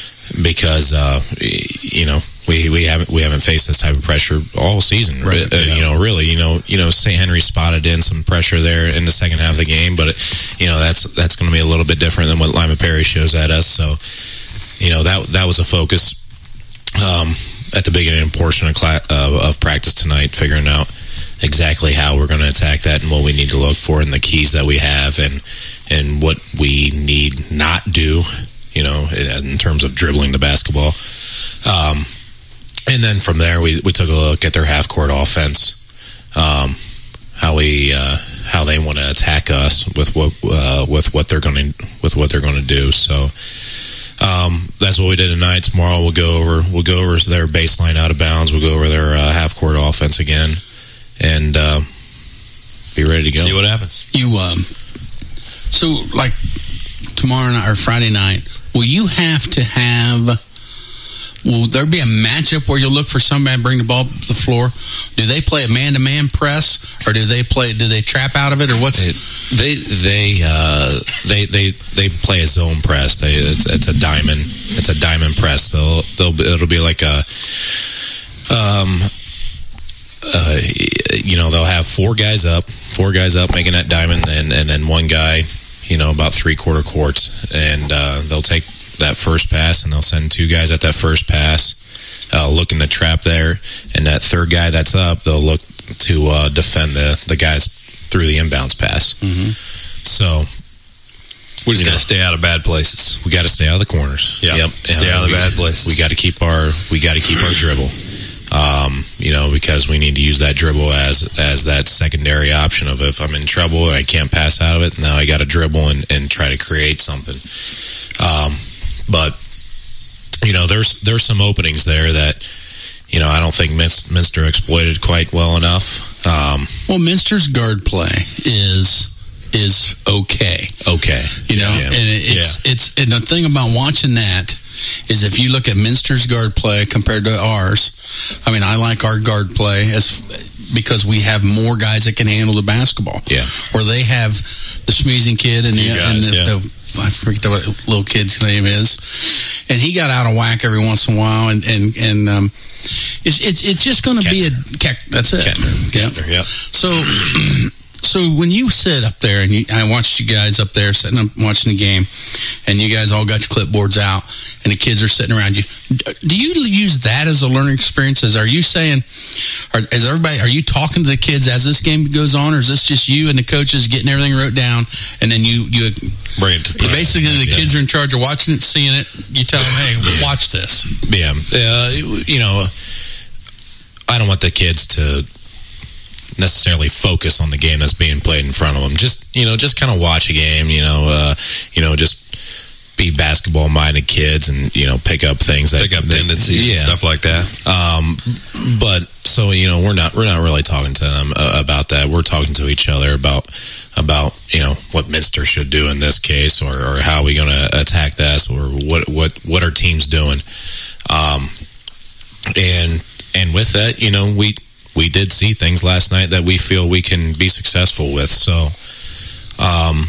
because uh, you know we we haven't we haven't faced this type of pressure all season. Right, Uh, yeah. You know, really, you know, you know, Saint Henry spotted in some pressure there in the second half of the game, but it, you know that's that's going to be a little bit different than what Lima Perry shows at us. So, you know, that that was a focus. Um, at the beginning portion of, class, uh, of practice tonight, figuring out exactly how we're going to attack that and what we need to look for and the keys that we have and and what we need not do, you know, in terms of dribbling the basketball. Um, and then from there, we, we took a look at their half-court offense, um, how we uh, how they want to attack us with what uh, with what they're going to with what they're going to do. So. Um, that's what we did tonight. Tomorrow we'll go over we'll go over their baseline out of bounds. We'll go over their uh, half court offense again, and uh, be ready to go. See what happens. You um, so like tomorrow night or Friday night, will you have to have will there be a matchup where you'll look for somebody to bring the ball to the floor? Do they play a man-to-man press, or do they play? Do they trap out of it, or what's it? They they uh, they they they play a zone press. They it's, it's a diamond. It's a diamond press. They'll they'll it'll be like a um uh you know they'll have four guys up, four guys up making that diamond, and and then one guy, you know, about three quarter courts, and uh, they'll take that first pass and they'll send two guys at that first pass, uh, looking to trap there, and that third guy that's up, they'll look to uh, defend the the guys through the inbounds pass. Mm-hmm. So we just got to stay out of bad places. We got to stay out of the corners. Yep. Yep. Stay And out of we, the bad places. We got to keep our we got to keep our dribble. Um, you know, because we need to use that dribble as as that secondary option of if I'm in trouble and I can't pass out of it, now I got to dribble and, and try to create something. Um, but you know, there's there's some openings there that, you know, I don't think Minster exploited quite well enough. Um, well, Minster's guard play is is okay. Okay, you know, yeah. and it, it's yeah. it's and the thing about watching that is if you look at Minster's guard play compared to ours. I mean, I like our guard play as because we have more guys that can handle the basketball. Yeah, or they have the Schmeezing kid and, the, guys, and the, yeah. the I forget what little kid's name is, and he got out of whack every once in a while, and and and um, it's it's it's just going to be a that's it. Kettner. Yeah, Kettner, yeah. So. So when you sit up there, and you, I watched you guys up there sitting up watching the game, and you guys all got your clipboards out, and the kids are sitting around you. Do you use that as a learning experience? As are you saying, are, is everybody? Are you talking to the kids as this game goes on, or is this just you and the coaches getting everything wrote down, and then you you bring it to practice? Basically the yeah. kids are in charge of watching it, seeing it. You tell them, hey, watch this. Yeah, uh, you know, I don't want the kids to necessarily focus on the game that's being played in front of them. Just, you know, just kind of watch a game, you know, uh, you know, just be basketball minded kids and, you know, pick up things that pick up tendencies yeah. and stuff like that. Um, but so, you know, we're not, we're not really talking to them uh, about that. We're talking to each other about, about, you know, what Minster should do in this case, or, or how are we going to attack this, or what, what, what our team's doing. Um, and, and with that, you know, we, we did see things last night that we feel we can be successful with. So, um,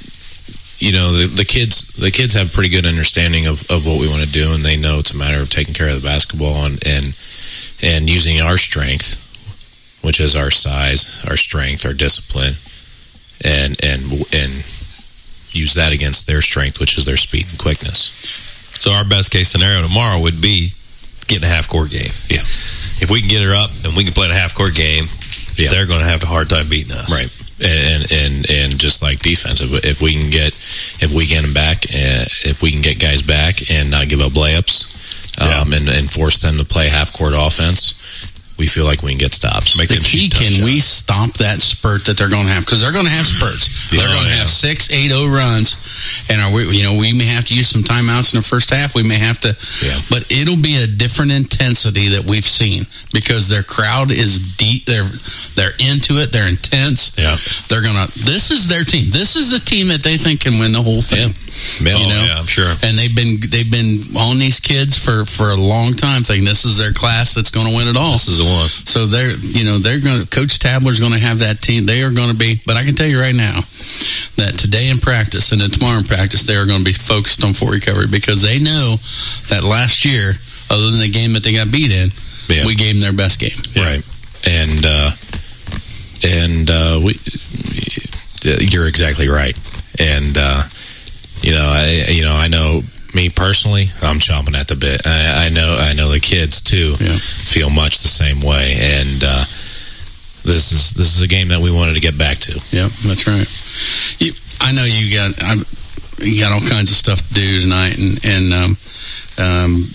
you know, the, the kids, the kids have a pretty good understanding of, of what we want to do, and they know it's a matter of taking care of the basketball and, and, and using our strength, which is our size, our strength, our discipline, and, and, and use that against their strength, which is their speed and quickness. So our best case scenario tomorrow would be getting a half court game. Yeah. If we can get her up and we can play in a half court game, yeah. they're going to have a hard time beating us. Right. And and and just like defense, if, if we can get if we get them back, uh, if we can get guys back and not give up layups, um, yeah. and, and force them to play half court offense, we feel like we can get stops. Make the key, can we stop that spurt that they're going to have? Because they're going to have spurts. They're oh, going to yeah. have six, eight, oh runs, and are we? You know, we may have to use some timeouts in the first half. We may have to, yeah. but it'll be a different intensity that we've seen because their crowd is deep. They're they're into it. They're intense. Yeah, they're gonna. This is their team. This is the team that they think can win the whole thing. Yeah, you know? yeah, I'm sure. And they've been they've been on these kids for for a long time, thinking this is their class that's going to win it all. This is the one. So they're, you know, they're going to, Coach Tabler's going to have that team. They are going to be, but I can tell you right now that today in practice and then tomorrow in practice, they are going to be focused on Fort Recovery because they know that last year, other than the game that they got beat in, yeah. we gave them their best game. Yeah. Right. And, uh, and, uh, we, you're exactly right. And, uh, you know, I, you know, I know, me personally, I'm chomping at the bit. I, I know, I know the kids too yeah. feel much the same way, and uh, this is this is a game that we wanted to get back to. Yeah, that's right. You, I know you got I, you got all kinds of stuff to do tonight, and and um, um,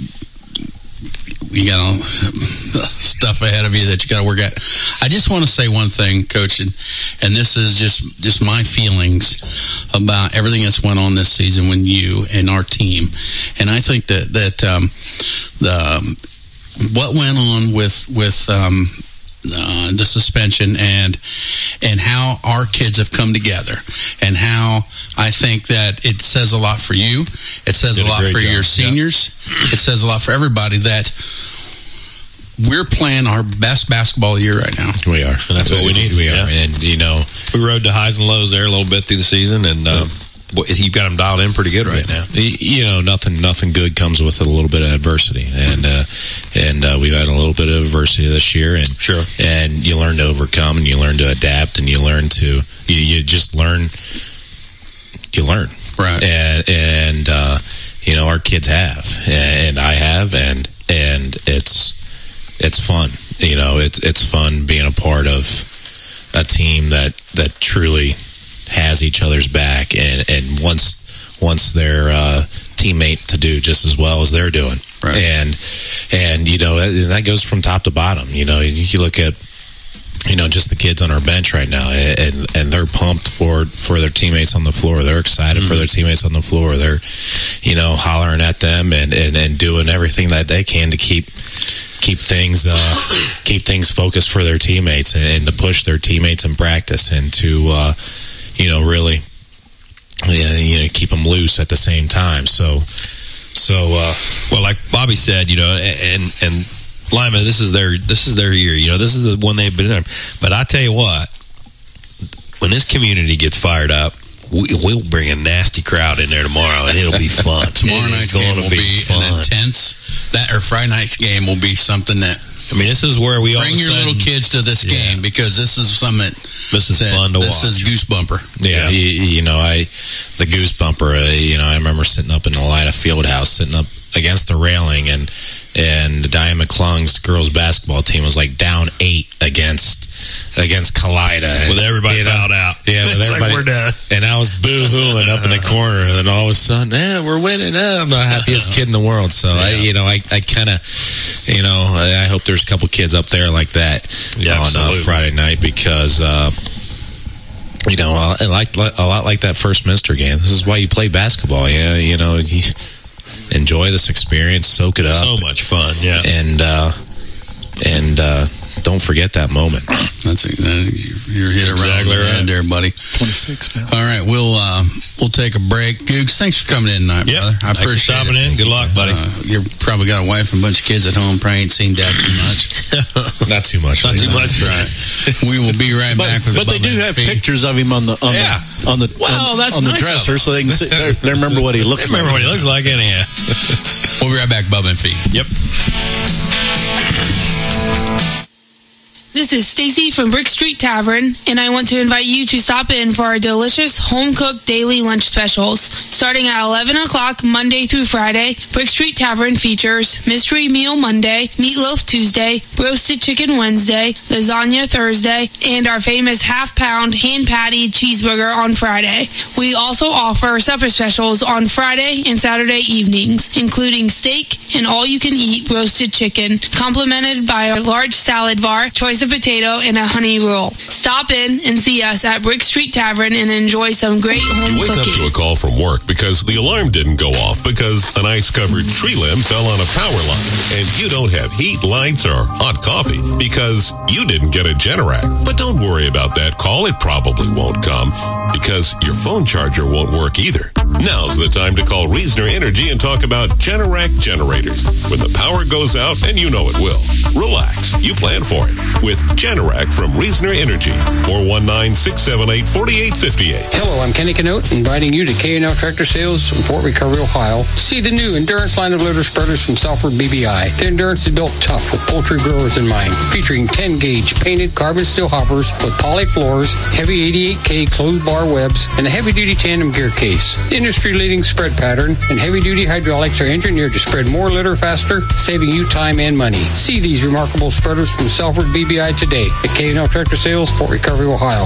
you got all stuff ahead of you that you got to work at. I just want to say one thing, Coach, and, and this is just, just my feelings about everything that's went on this season with you and our team. And I think that that um, the um, what went on with with um, uh, the suspension and and how our kids have come together, and how I think that it says a lot for you. It says Did a a lot great for job. your seniors. Yeah. It says a lot for everybody that we're playing our best basketball year right now. We are. And that's what we need. We are. Yeah. And, you know, we rode the highs and lows there a little bit through the season, and um, you've got them dialed in pretty good right now. You know, nothing nothing good comes with a little bit of adversity. And uh, and uh, we've had a little bit of adversity this year. And sure. And you learn to overcome, and you learn to adapt, and you learn to, you, you just learn, you learn. Right. And, and uh, you know, our kids have, and I have, and and it's, it's fun. You know, it's it's fun being a part of a team that, that truly has each other's back and, and wants wants their uh, teammate to do just as well as they're doing. Right. And and you know, that goes from top to bottom. You know, you look at, you know, just the kids on our bench right now, and and they're pumped for for their teammates on the floor. They're excited mm-hmm. for their teammates on the floor. They're, you know, hollering at them and, and, and doing everything that they can to keep keep things uh, keep things focused for their teammates, and, and to push their teammates in practice, and to uh, you know, really, you know, keep them loose at the same time. So, so uh, well, like Bobby said, you know, and and Lima, this is their this is their year. You know, this is the one they've been in. But I tell you what, when this community gets fired up, we, we'll bring a nasty crowd in there tomorrow, and it'll be fun. Tomorrow night's game will be, be an intense. That or Friday night's game will be something that. I mean, this is where we bring all your sudden, little kids to this yeah. game, because this is something. This is that, fun to this watch. This is goosebumper. Yeah, yeah. You, you know, I the goosebumper. Uh, you know, I remember sitting up in the Elida Fieldhouse, sitting up against the railing, and and Diane McClung's girls basketball team was like down eight against against Kalida, with everybody you know, fouled out. Yeah, with it's everybody, like we're done. And I was boo-hooing up in the corner, and then all of a sudden, eh, we're winning. Eh, I'm the happiest kid in the world. So yeah. I, you know, I, I kind of, you know, I, I hope there's a couple kids up there like that yeah, on uh, Friday night, because. Uh, You know, I like a lot like that first Minster game. This is why you play basketball. Yeah, you know, you enjoy this experience, soak it up. So much fun, yeah. And uh, and uh, don't forget that moment. That's a, you're hit exactly around right the there, buddy. twenty-six now. All right, we'll uh, we'll take a break. Googs, thanks for coming in tonight, yep. brother. I Thanks appreciate for stopping it. in. Good luck, buddy. Uh, you've probably got a wife and a bunch of kids at home. Probably ain't seen Dad too much. Not too much. Not too much. That's right. We will be right But, back with but they do have Fee. pictures of him on the on Yeah. the on the Well, on, that's on the nice dresser, of so they can sit there. They remember what he looks like. Remember what he looks like, anyhow. We'll be right back, Bubba and Fee. Yep. This is Stacy from Brick Street Tavern, and I want to invite you to stop in for our delicious home-cooked daily lunch specials. Starting at eleven o'clock Monday through Friday, Brick Street Tavern features Mystery Meal Monday, Meatloaf Tuesday, Roasted Chicken Wednesday, Lasagna Thursday, and our famous half-pound hand-patty cheeseburger on Friday. We also offer supper specials on Friday and Saturday evenings, including steak and all-you-can-eat roasted chicken, complemented by a large salad bar, choice of potato, and a honey roll. Stop in and see us at Brick Street Tavern and enjoy some great home You wake cooking. up to a call from work because the alarm didn't go off because an ice-covered tree limb fell on a power line, and you don't have heat, lights, or hot coffee because you didn't get a Generac. But don't worry about that call. It probably won't come because your phone charger won't work either. Now's the time to call Reasoner Energy and talk about Generac generators. When the power goes out, and you know it will, relax. You plan for it with Generac from Reasoner Energy. four one nine, six seven eight, four eight five eight. Hello, I'm Kenny Canote, inviting you to K and L Tractor Sales in Fort Recovery, Ohio. See the new Endurance line of loader spreaders from Salford B B I. The Endurance is built tough with poultry growers in mind, featuring ten gauge painted carbon steel hoppers with poly floors, heavy eighty-eight K closed bar webs, and a heavy-duty tandem gear case. The industry-leading spread pattern and heavy-duty hydraulics are engineered to spread more litter faster, saving you time and money. See these remarkable spreaders from Salford B B I today at K and L Tractor Sales, Fort Recovery, Ohio.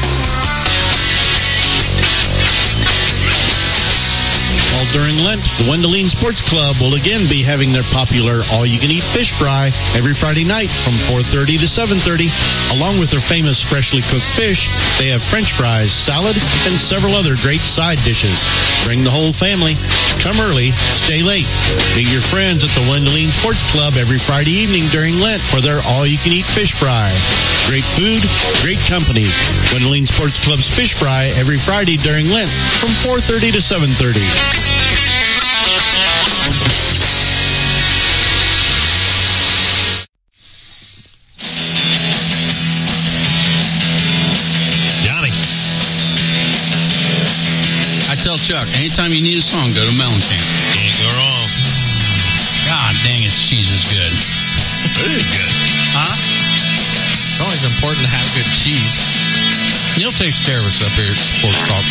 All during Lent, the Wendoline Sports Club will again be having their popular all-you-can-eat fish fry every Friday night from four thirty to seven thirty. Along with their famous freshly cooked fish, they have French fries, salad, and several other great side dishes. Bring the whole family. Come early, stay late. Meet your friends at the Wendelene Sports Club every Friday evening during Lent for their all-you-can-eat fish fry. Great food, great company. Wendelene Sports Club's fish fry every Friday during Lent from four thirty to seven thirty. Tell Chuck, anytime you need a song, go to Mellencamp. Can't go wrong. God dang it, cheese is good. It is good. Huh? It's always important to have good cheese. Neil takes care of us up here at Sports Talk.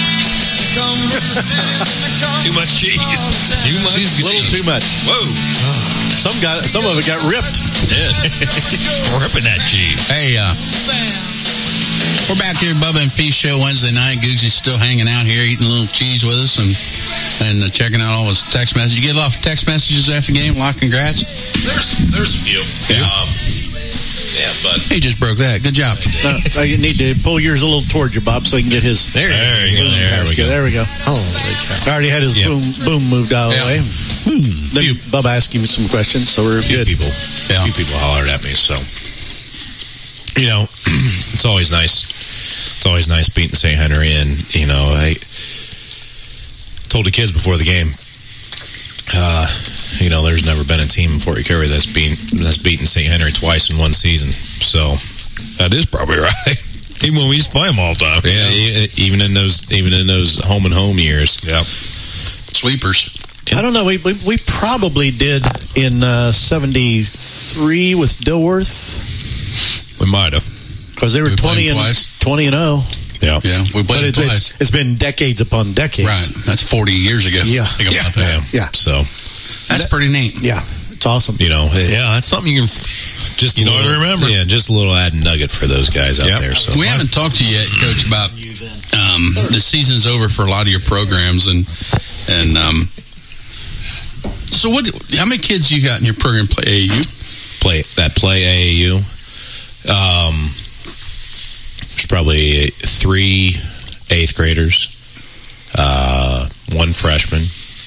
Too much cheese. Too much cheese. A little too much. Whoa. Some got some of it got ripped. It did. Ripping that cheese. Hey, uh, we're back here, Bubba and Feast Show Wednesday night. Googsy's still hanging out here, eating a little cheese with us and and uh, checking out all his text messages. You get a lot of text messages after the game? A lot of congrats? There's there's a few. Yeah. Um, yeah, but... He just broke that. Good job. No, I need to pull yours a little toward you, Bob, so he can get his... There, there you go. There we go. There we go. Holy cow. I already had his Yeah. boom boom moved out of the Yeah. way. Then Bubba asked him some questions, so we're few good. people, Yeah. few people hollered at me. So, you know, it's always nice. It's always nice beating Saint Henry, and you know, I told the kids before the game, uh, you know, there's never been a team in Fort Recovery that's beaten that's beaten Saint Henry twice in one season. So that is probably right. Even when we used to play them all the time. Yeah, e- even in those even in those home and home years. Yeah, Sweepers. I don't know. We we, we probably did in uh, seventy-three with Dilworth. We might have. Because they were We twenty played and twice. twenty and oh. Yeah, Yeah, we But played it's, twice. it's, it's been decades upon decades. Right. That's forty years ago. Yeah. Think about yeah, that. Yeah. So That's pretty neat. Yeah, it's awesome. you know, it- yeah, that's something you can just You a know little, to remember. Yeah, just a little added nugget for those guys out Yep. there. So We haven't talked to you yet, Coach, about um, the season's over for a lot of your programs, and and um, so what? How many kids you got in your program play A A U? play that play A A U. Um, there's probably three eighth graders, uh, one freshman,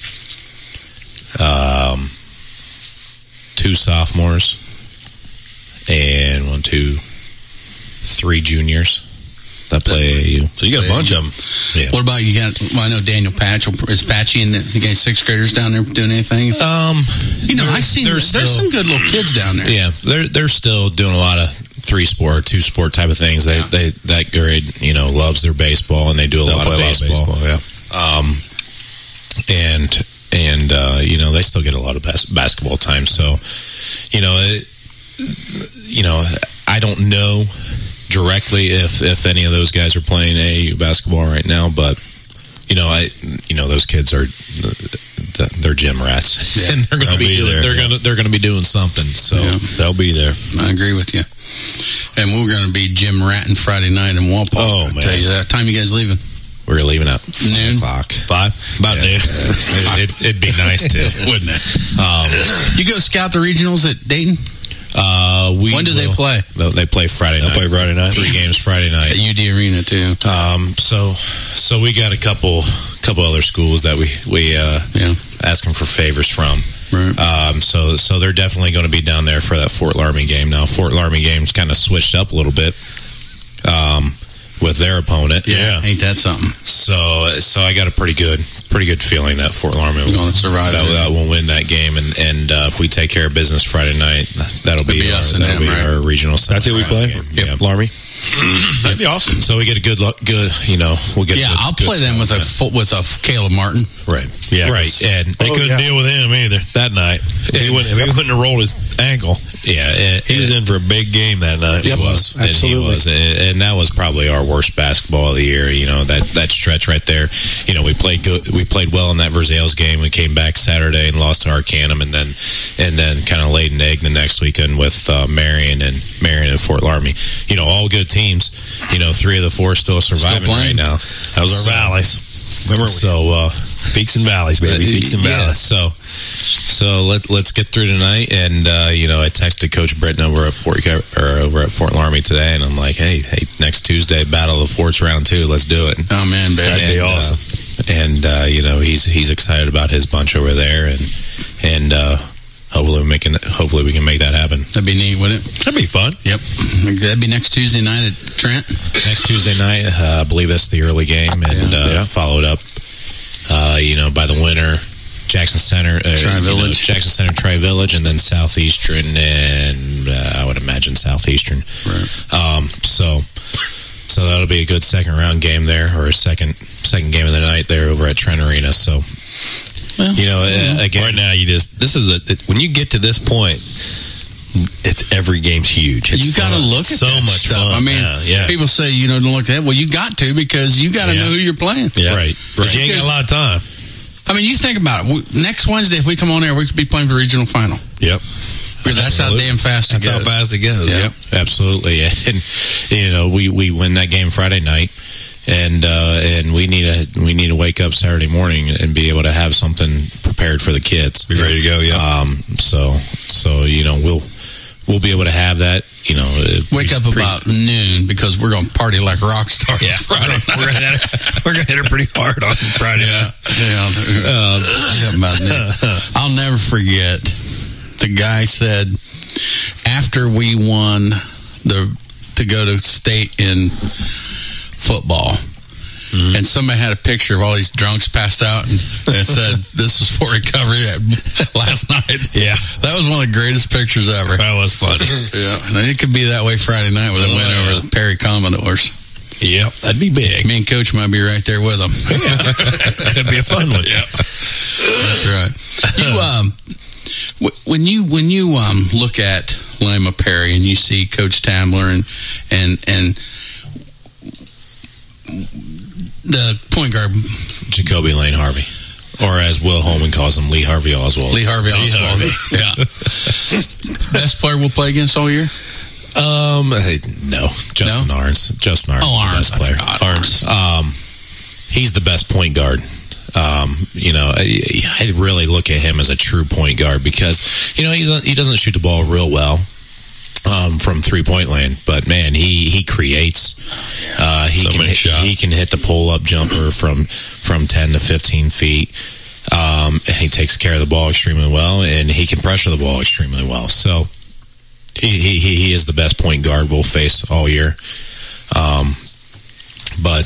um, two sophomores, and one, two, three juniors that play A A U. So you got a bunch of them. Yeah. What about you? Got? Well, I know Daniel Patch is Patchy, and you got sixth graders down there doing anything. Um, You know, I see there's, there's there's still- some good little kids down there. Yeah, they're they're still doing a lot of three sport, two sport type of things. They Yeah. they that grade, you know, loves their baseball, and they do a They'll lot of play a lot of baseball. baseball, yeah. Um, and and uh, you know, they still get a lot of bas- basketball time. So, you know, it, you know, I don't know directly if if any of those guys are playing A A U basketball right now, but you know, I you know those kids are they're gym rats, Yeah. and they're going to They'll be, be doing, there, they're yeah. going to they're going to be doing something. So Yeah. they'll be there. I agree with you. And we're going to be Jim Ratting Friday night in Walpole. Oh, I'll man. tell you that. Time you guys leaving? We're leaving at Noon? five o'clock. Five? About Yeah. noon. it, it, it'd be nice to. Wouldn't it? Um, You go scout the regionals at Dayton? uh, we When do they will- play? They they play Friday They'll night. play Friday night. Three games Friday night. At U D Arena, too. Um, so, so we got a couple, couple other schools that we we uh, Yeah. asking for favors from. Right. Um, so, so they're definitely going to be down there for that Fort Laramie game. Now, Fort Laramie game's kind of switched up a little bit um, with their opponent. Yeah. Ain't that something? So, so I got a pretty good, pretty good feeling that Fort Laramie will, Gonna survive that, it. that will win that game, and and uh, if we take care of business Friday night, that'll be, It'll be our, us and that'll them, be right? our regional. That's who we play? game. Yep. Yeah. Laramie. That'd be awesome. So we get a good, luck, good, you know, we'll get. Yeah, good, I'll good play them with a stuff. full, with a Caleb Martin. Right. Yeah, Right. 'cause And They Oh, couldn't yeah. deal with him either that night. If he, wouldn't, if he wouldn't have rolled his ankle, yeah, and, he was in for a big game that night. Yep. He was, and Absolutely. he was, and, and that was probably our worst basketball of the year. You know, that that stretch right there. You know, we played good, we played well in that Versailles game. We came back Saturday and lost to Arcanum, and then and then kind of laid an egg the next weekend with uh, Marion and Marion and Fort Laramie. You know, all good teams. You know, three of the four still surviving playing. right now. That was our So- valleys. Remember, So uh, peaks and valleys, baby. Peaks and yeah, valleys. so so let let's get through tonight. And uh, you know, I texted Coach Britton over at Fort or over at Fort Laramie today, and I'm like, hey, hey, next Tuesday, Battle of the Forts round two, let's do it. Oh, man, baby. That'd be And, uh, awesome. and uh, you know he's he's excited about his bunch over there, and and uh, hopefully we making hopefully we can make that happen. That'd be neat, wouldn't it? That'd be fun. Yep, that'd be next Tuesday night at Trent. Next Tuesday night, uh, I believe that's the early game, and Yeah. uh, Yeah. followed up, uh, you know, by the winner. Jackson Center, uh, Tri-Village. you know, Jackson Center, Tri-Village, and then Southeastern, and uh, I would imagine Southeastern. Right. Um, so, so that'll be a good second round game there, or a second second game of the night there over at Trent Arena. So, well, you know, uh, again, right now you just this is a it, when you get to this point, it's every game's huge. It's you got to fun. look at so that much stuff. fun. I mean, yeah, yeah. people say you know don't look at that. Well, you got to because you got to Yeah. know who you're playing. Yeah. right, But right. you ain't got a lot of time. I mean, you think about it. We, next Wednesday, if we come on air, we could be playing for regional final. Yep. Because that's how Absolutely. damn fast it That's goes. how fast it goes. Yeah. Yep, absolutely. And you know, we, we win that game Friday night, and uh, and we need to we need to wake up Saturday morning and be able to have something prepared for the kids. Be ready to go. Yeah. Um. So so you know we'll we'll be able to have that. You know, uh, Wake up pre- about noon because we're going to party like rock stars. Yeah, Friday we're gonna, we're, gonna hit her, we're gonna hit her pretty hard on Friday. Yeah, yeah. Uh, yeah, about noon. I'll never forget. The guy said after we won the to go to state in football, mm-hmm. and somebody had a picture of all these drunks passed out, and it said this was for recovery last night. Yeah, that was one of the greatest pictures ever. That was funny. Yeah, and it could be that way Friday night with a Oh, win yeah. over the Perry Commodores. Yep, that'd be big. Me and Coach might be right there with them. That'd be a fun one. Yeah, that's right. You um, w- when you when you um look at Lima Perry and you see Coach Tabler and and and the point guard Jacoby Lane Harvey, or as Will Holman calls him, Lee Harvey Oswald. Lee Harvey Lee Oswald. Harvey. Yeah, best player we'll play against all year. Um, hey, no, Justin No? Arns. Justin Arns, Oh, is Arns, the best I player. forgot Arns. Um, he's the best point guard. Um, you know, I, I really look at him as a true point guard because you know he's a, he doesn't shoot the ball real well um, from three point land, but man, he he creates. Uh, he So can many hit, shots. he can hit the pull up jumper from from ten to fifteen feet. Um, and he takes care of the ball extremely well, and he can pressure the ball extremely well. So. He, he he is the best point guard we'll face all year, um, but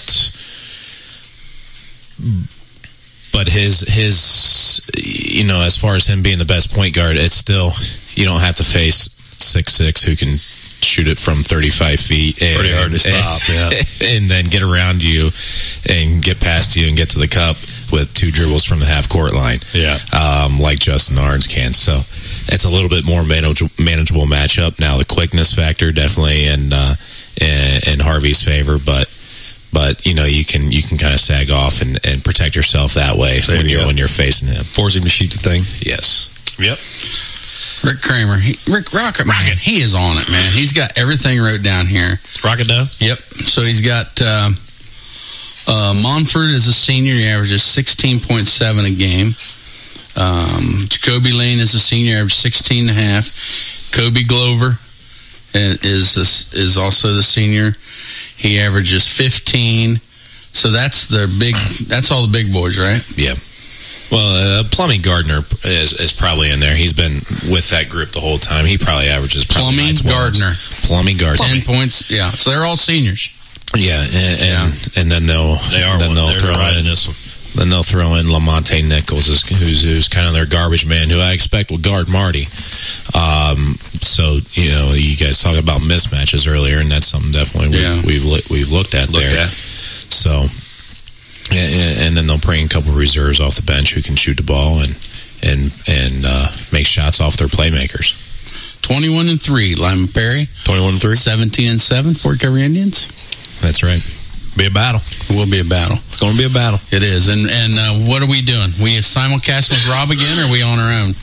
but his his you know as far as him being the best point guard, it's still you don't have to face six six who can shoot it from thirty-five feet. And, Pretty hard to stop, yeah, and then get around you and get past you and get to the cup with two dribbles from the half court line. Yeah, um, like Justin Arns can. So. It's a little bit more manage- manageable matchup now. The quickness factor definitely in uh, in, in Harvey's favor, but but you know you can you can kind of sag off and, and protect yourself that way There when you you're go. when you're facing him. force him to shoot the thing. Yes. Yep. Rick Kramer, he, Rick Rocket, Rocket, he is on it, man. He's got everything wrote down here. Rocket does. Yep. So he's got uh, uh, Monford as a senior. He averages sixteen point seven a game. Um, Jacoby Lane is a senior, average sixteen and a half. Kobe Glover is is, is also the senior. He averages fifteen. So that's the big. That's all the big boys, right? Yeah. Well, uh, Plummy Gardner is, is probably in there. He's been with that group the whole time. He probably averages probably Plummy nine twelves. Gardner, Plummy Gardner, ten points. Yeah. So they're all seniors. Yeah, and and, and then they'll They are then one. they'll They're throw right in in this one. Then they'll throw in Lamonte Nichols, who's, who's kind of their garbage man, who I expect will guard Marty. Um, so you know, you guys talk about mismatches earlier, and that's something definitely we've Yeah. we've, li- we've looked at Looked there. at. So, and, and then they'll bring a couple reserves off the bench who can shoot the ball and and and uh, make shots off their playmakers. Twenty-one and three, Lyman Perry. Twenty-one and three. Seventeen and seven, Fort Recovery Indians. That's right. Be a battle. It will be a battle. It's going to be a battle. It is. And and uh, what are we doing? We simulcasting with Rob again, or are we on our own?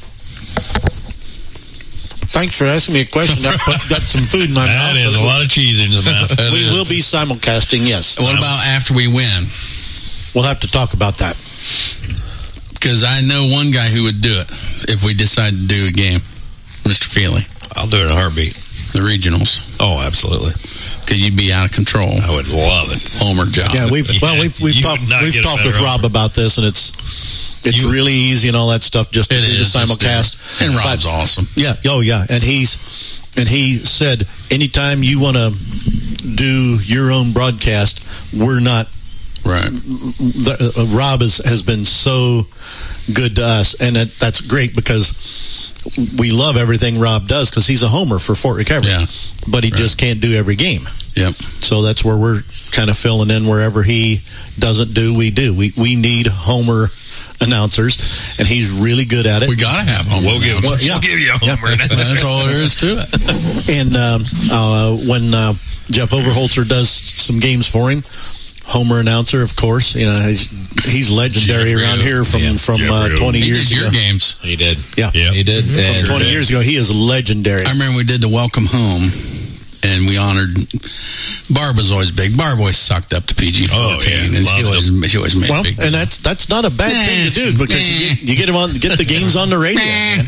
Thanks for asking me a question. That put, got some food in my mouth. That is a lot of cheese in his mouth. That We is. will be simulcasting, yes. What about after we win? We'll have to talk about that. Because I know one guy who would do it if we decide to do a game, Mister Feely. I'll do it in a heartbeat. The regionals. Oh, absolutely. because you'd be out of control. I would love it. Homer job. Yeah, we've well we've we've You talked would not we've get a talked better with Rob Homer. about this, and it's it's You- really easy and all that stuff just to It do the is, just do it. simulcast. And Rob's But- awesome. Yeah, oh yeah, and he's and he said anytime you want to do your own broadcast, we're not. Right. The, uh, Rob has, has been so good to us, and that, that's great because we love everything Rob does because he's a homer for Fort Recovery, Yeah. but he Right. just can't do every game. Yep. So that's where we're kind of filling in wherever he doesn't do, we do. We we need homer announcers, and he's really good at it. We got to have Homer. We'll give, announcers. we'll give you a Yeah. Homer. That's all there is to it. And um, uh, when uh, Jeff Overholzer does some games for him, Homer announcer, of course, you know he's, he's legendary Jeffrey around O. here from Yeah, from uh, Jeffrey O. twenty He years did your ago. games. He did. Yeah. Yeah. He did. From And twenty years ago, he is legendary. I remember we did the welcome home, and we honored. Barb was always big. Barb always sucked up to P G Oh, fourteen, yeah. and she Loved always she always made Well, a big. and that's that's not a bad Nah, thing to do because you get, you get him on get the games on the radio. Man.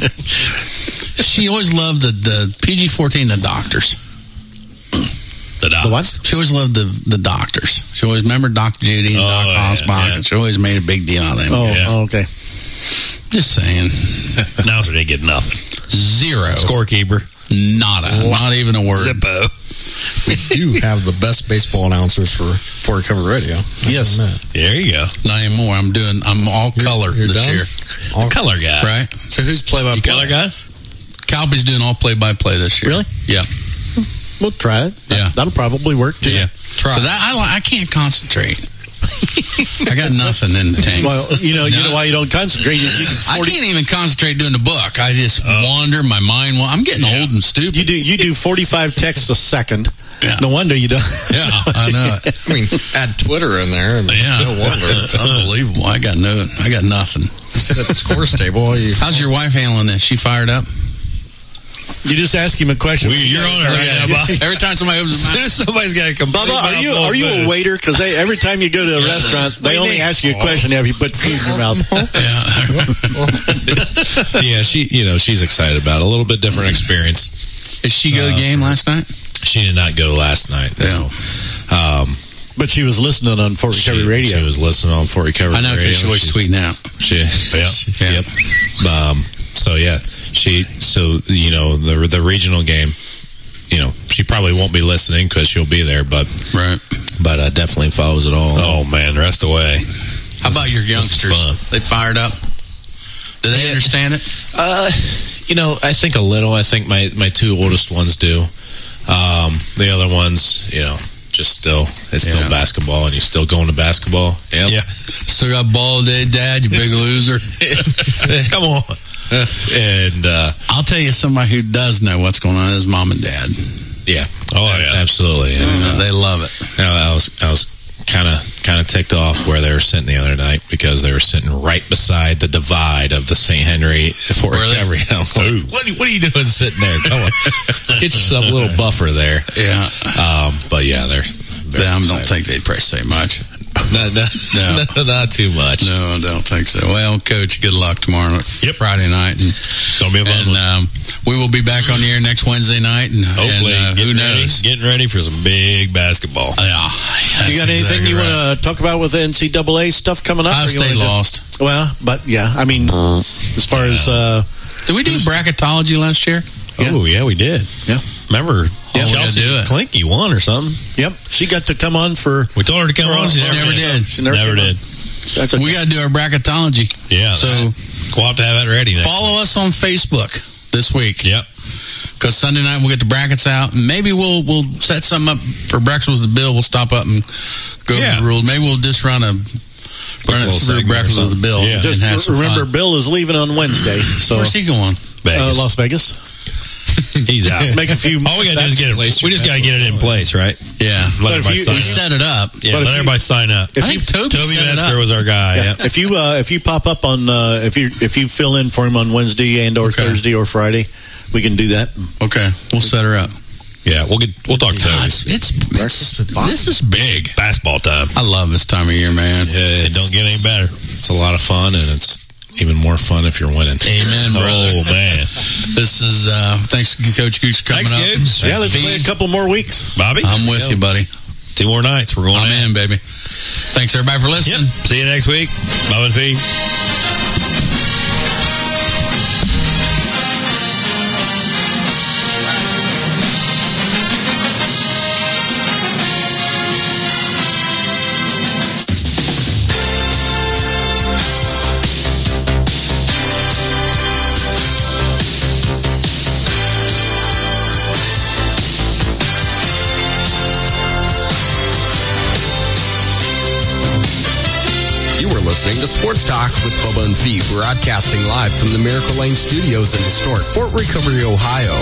She always loved the, the P G fourteen, the doctors. The, The what? She always loved the the doctors. She always remembered Doctor Judy and Oh, Doc yeah, Osbach, yeah. and she always made a big deal out of them. Oh, Yeah. oh, okay. Just saying. Announcer didn't get nothing. Zero. Scorekeeper. Nada. Not even a word. Zippo. we do have the best baseball announcers for Fort Recovery Radio. Yes. There you go. Not anymore. I'm doing, I'm all color you're this done? year. All color guy. Right? So who's play by You play? color guy? Calby's doing all play by play this year. Really? Yeah. We'll try it. That, Yeah. That'll probably work too. Yeah. Try. Because I, I, I can't concentrate. I got nothing in the tank. Well, you know, you know why you don't concentrate. You, you, I can't even concentrate doing the book. I just wander. My mind. Well, I'm getting old and stupid. You do you do forty-five texts a second. Yeah. No wonder you don't. Yeah, I know it. I mean, add Twitter in there. And Yeah, no wonder. it's unbelievable. I got no. I got nothing. Sit at the scores table. You, How's your wife handling this? She fired up? You just ask him a question. We, you're on it right now, Bob. Every time somebody opens their mouth, Somebody's got to complain. Bubba, are you are you a waiter? Because every time you go to a restaurant, they only ask you a question after you put food in your mouth. Yeah, she, you know, she's excited about it. A little bit different experience. Did she go to the game last night? She did not go last night. Yeah. Um, But she was listening on Fort she, Recovery Radio. she was listening on Fort Recovery I know Radio. because she always She's- tweeting out. She, yeah, Yeah. yep. Um, so yeah, she. So you know the the regional game. You know she probably won't be listening because she'll be there, but Right. but uh, definitely follows it all. Oh, man, rest away. How about your youngsters? fun. They fired up. Do they understand it? Uh, you know, I think a little. I think my my two oldest ones do. Um, the other ones, you know, just still it's still Yeah. basketball, and you're still going to basketball. Yep. Yeah. Still got ball day, Dad. You big loser. Come on. And uh, I'll tell you somebody who does know what's going on is mom and dad. yeah, Oh, yeah. absolutely. And, uh, They love it. No, I was I was kind of kind of ticked off where they were sitting the other night because they were sitting right beside the divide of the Saint Henry Fort Were they? Recovery. I was like, what, are- what are you doing sitting there? Come on, get yourself a little buffer there. Yeah. Um, but yeah, they're. They, I don't think they'd probably say much. No, no, No. no, not too much. No, I don't think so. Well, Coach, good luck tomorrow, Yep. Friday night. And, It's going to be a fun and one. um, we will be back on the air next Wednesday night. And Hopefully, and, uh, who getting ready, knows? getting ready for some big basketball. Yeah. You got anything you want to talk about with the N C double A stuff coming up? Ohio or you State wanna lost. just- well, but yeah, I mean, as far as uh, Did we do bracketology last year? Oh, yeah, we did. Yeah. Remember, Yeah, we Chelsea gotta do it. Clinky won or something. yep, she got to come on for. We told her to come for- on. She for- never did. She never, Never came on. did. That's okay. We got to do our bracketology. Yeah. So that- we'll have to have that ready next follow us on Facebook this week. week. Yep. Because Sunday night we'll get the brackets out, and maybe we'll we'll set something up for breakfast with the Bill. We'll stop up and go Yeah. over the rules. Maybe we'll just run a run it little through segment or breakfast with the Bill. Yeah. and Just have some remember, fun. Bill is leaving on Wednesday, so Where's he going? uh, Vegas. Las Vegas. He's out. Make a few. All we got to do is get it. We just got to get it in place, right? Yeah, Let But if everybody you- sign we up. set it up. Yeah, but if let you- everybody sign up. If I you, think Toby, Toby set it Metzger up. was our guy. yeah, Yeah. if you uh, if you pop up on uh, if you if you fill in for him on Wednesday and or Okay. Thursday or Friday, we can do that. Okay, we'll set her up. Yeah, we'll get. We'll talk to God, Toby. it's, it's, it's this is big. Basketball time. I love this time of year, man. Yeah, it don't get any better. It's a lot of fun, and it's even more fun if you're winning. Amen, brother. Oh, man. This is, uh, thanks, Coach Gooch, for coming Thanks, up. Gooch. Yeah, let's play a couple more weeks. Bobby? I'm with you, buddy. Two more nights. We're going I'm in. in, baby. Thanks, everybody, for listening. Yep. See you next week. Bob and Fee. Listening to Sports Talk with Bubba and Fee, broadcasting live from the Miracle Lane Studios in historic Fort Recovery, Ohio.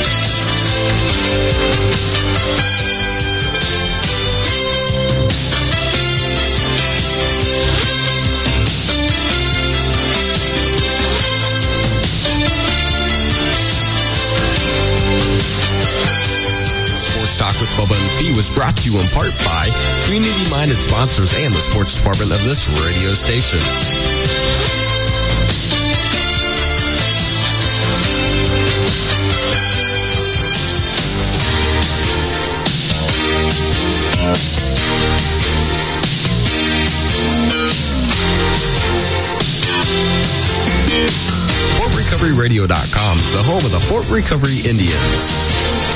Sports Talk with Bubba and Fee was brought to you in part by community-minded sponsors and the sports department of this radio station. Fort Recovery Radio dot com is the home of the Fort Recovery Indians.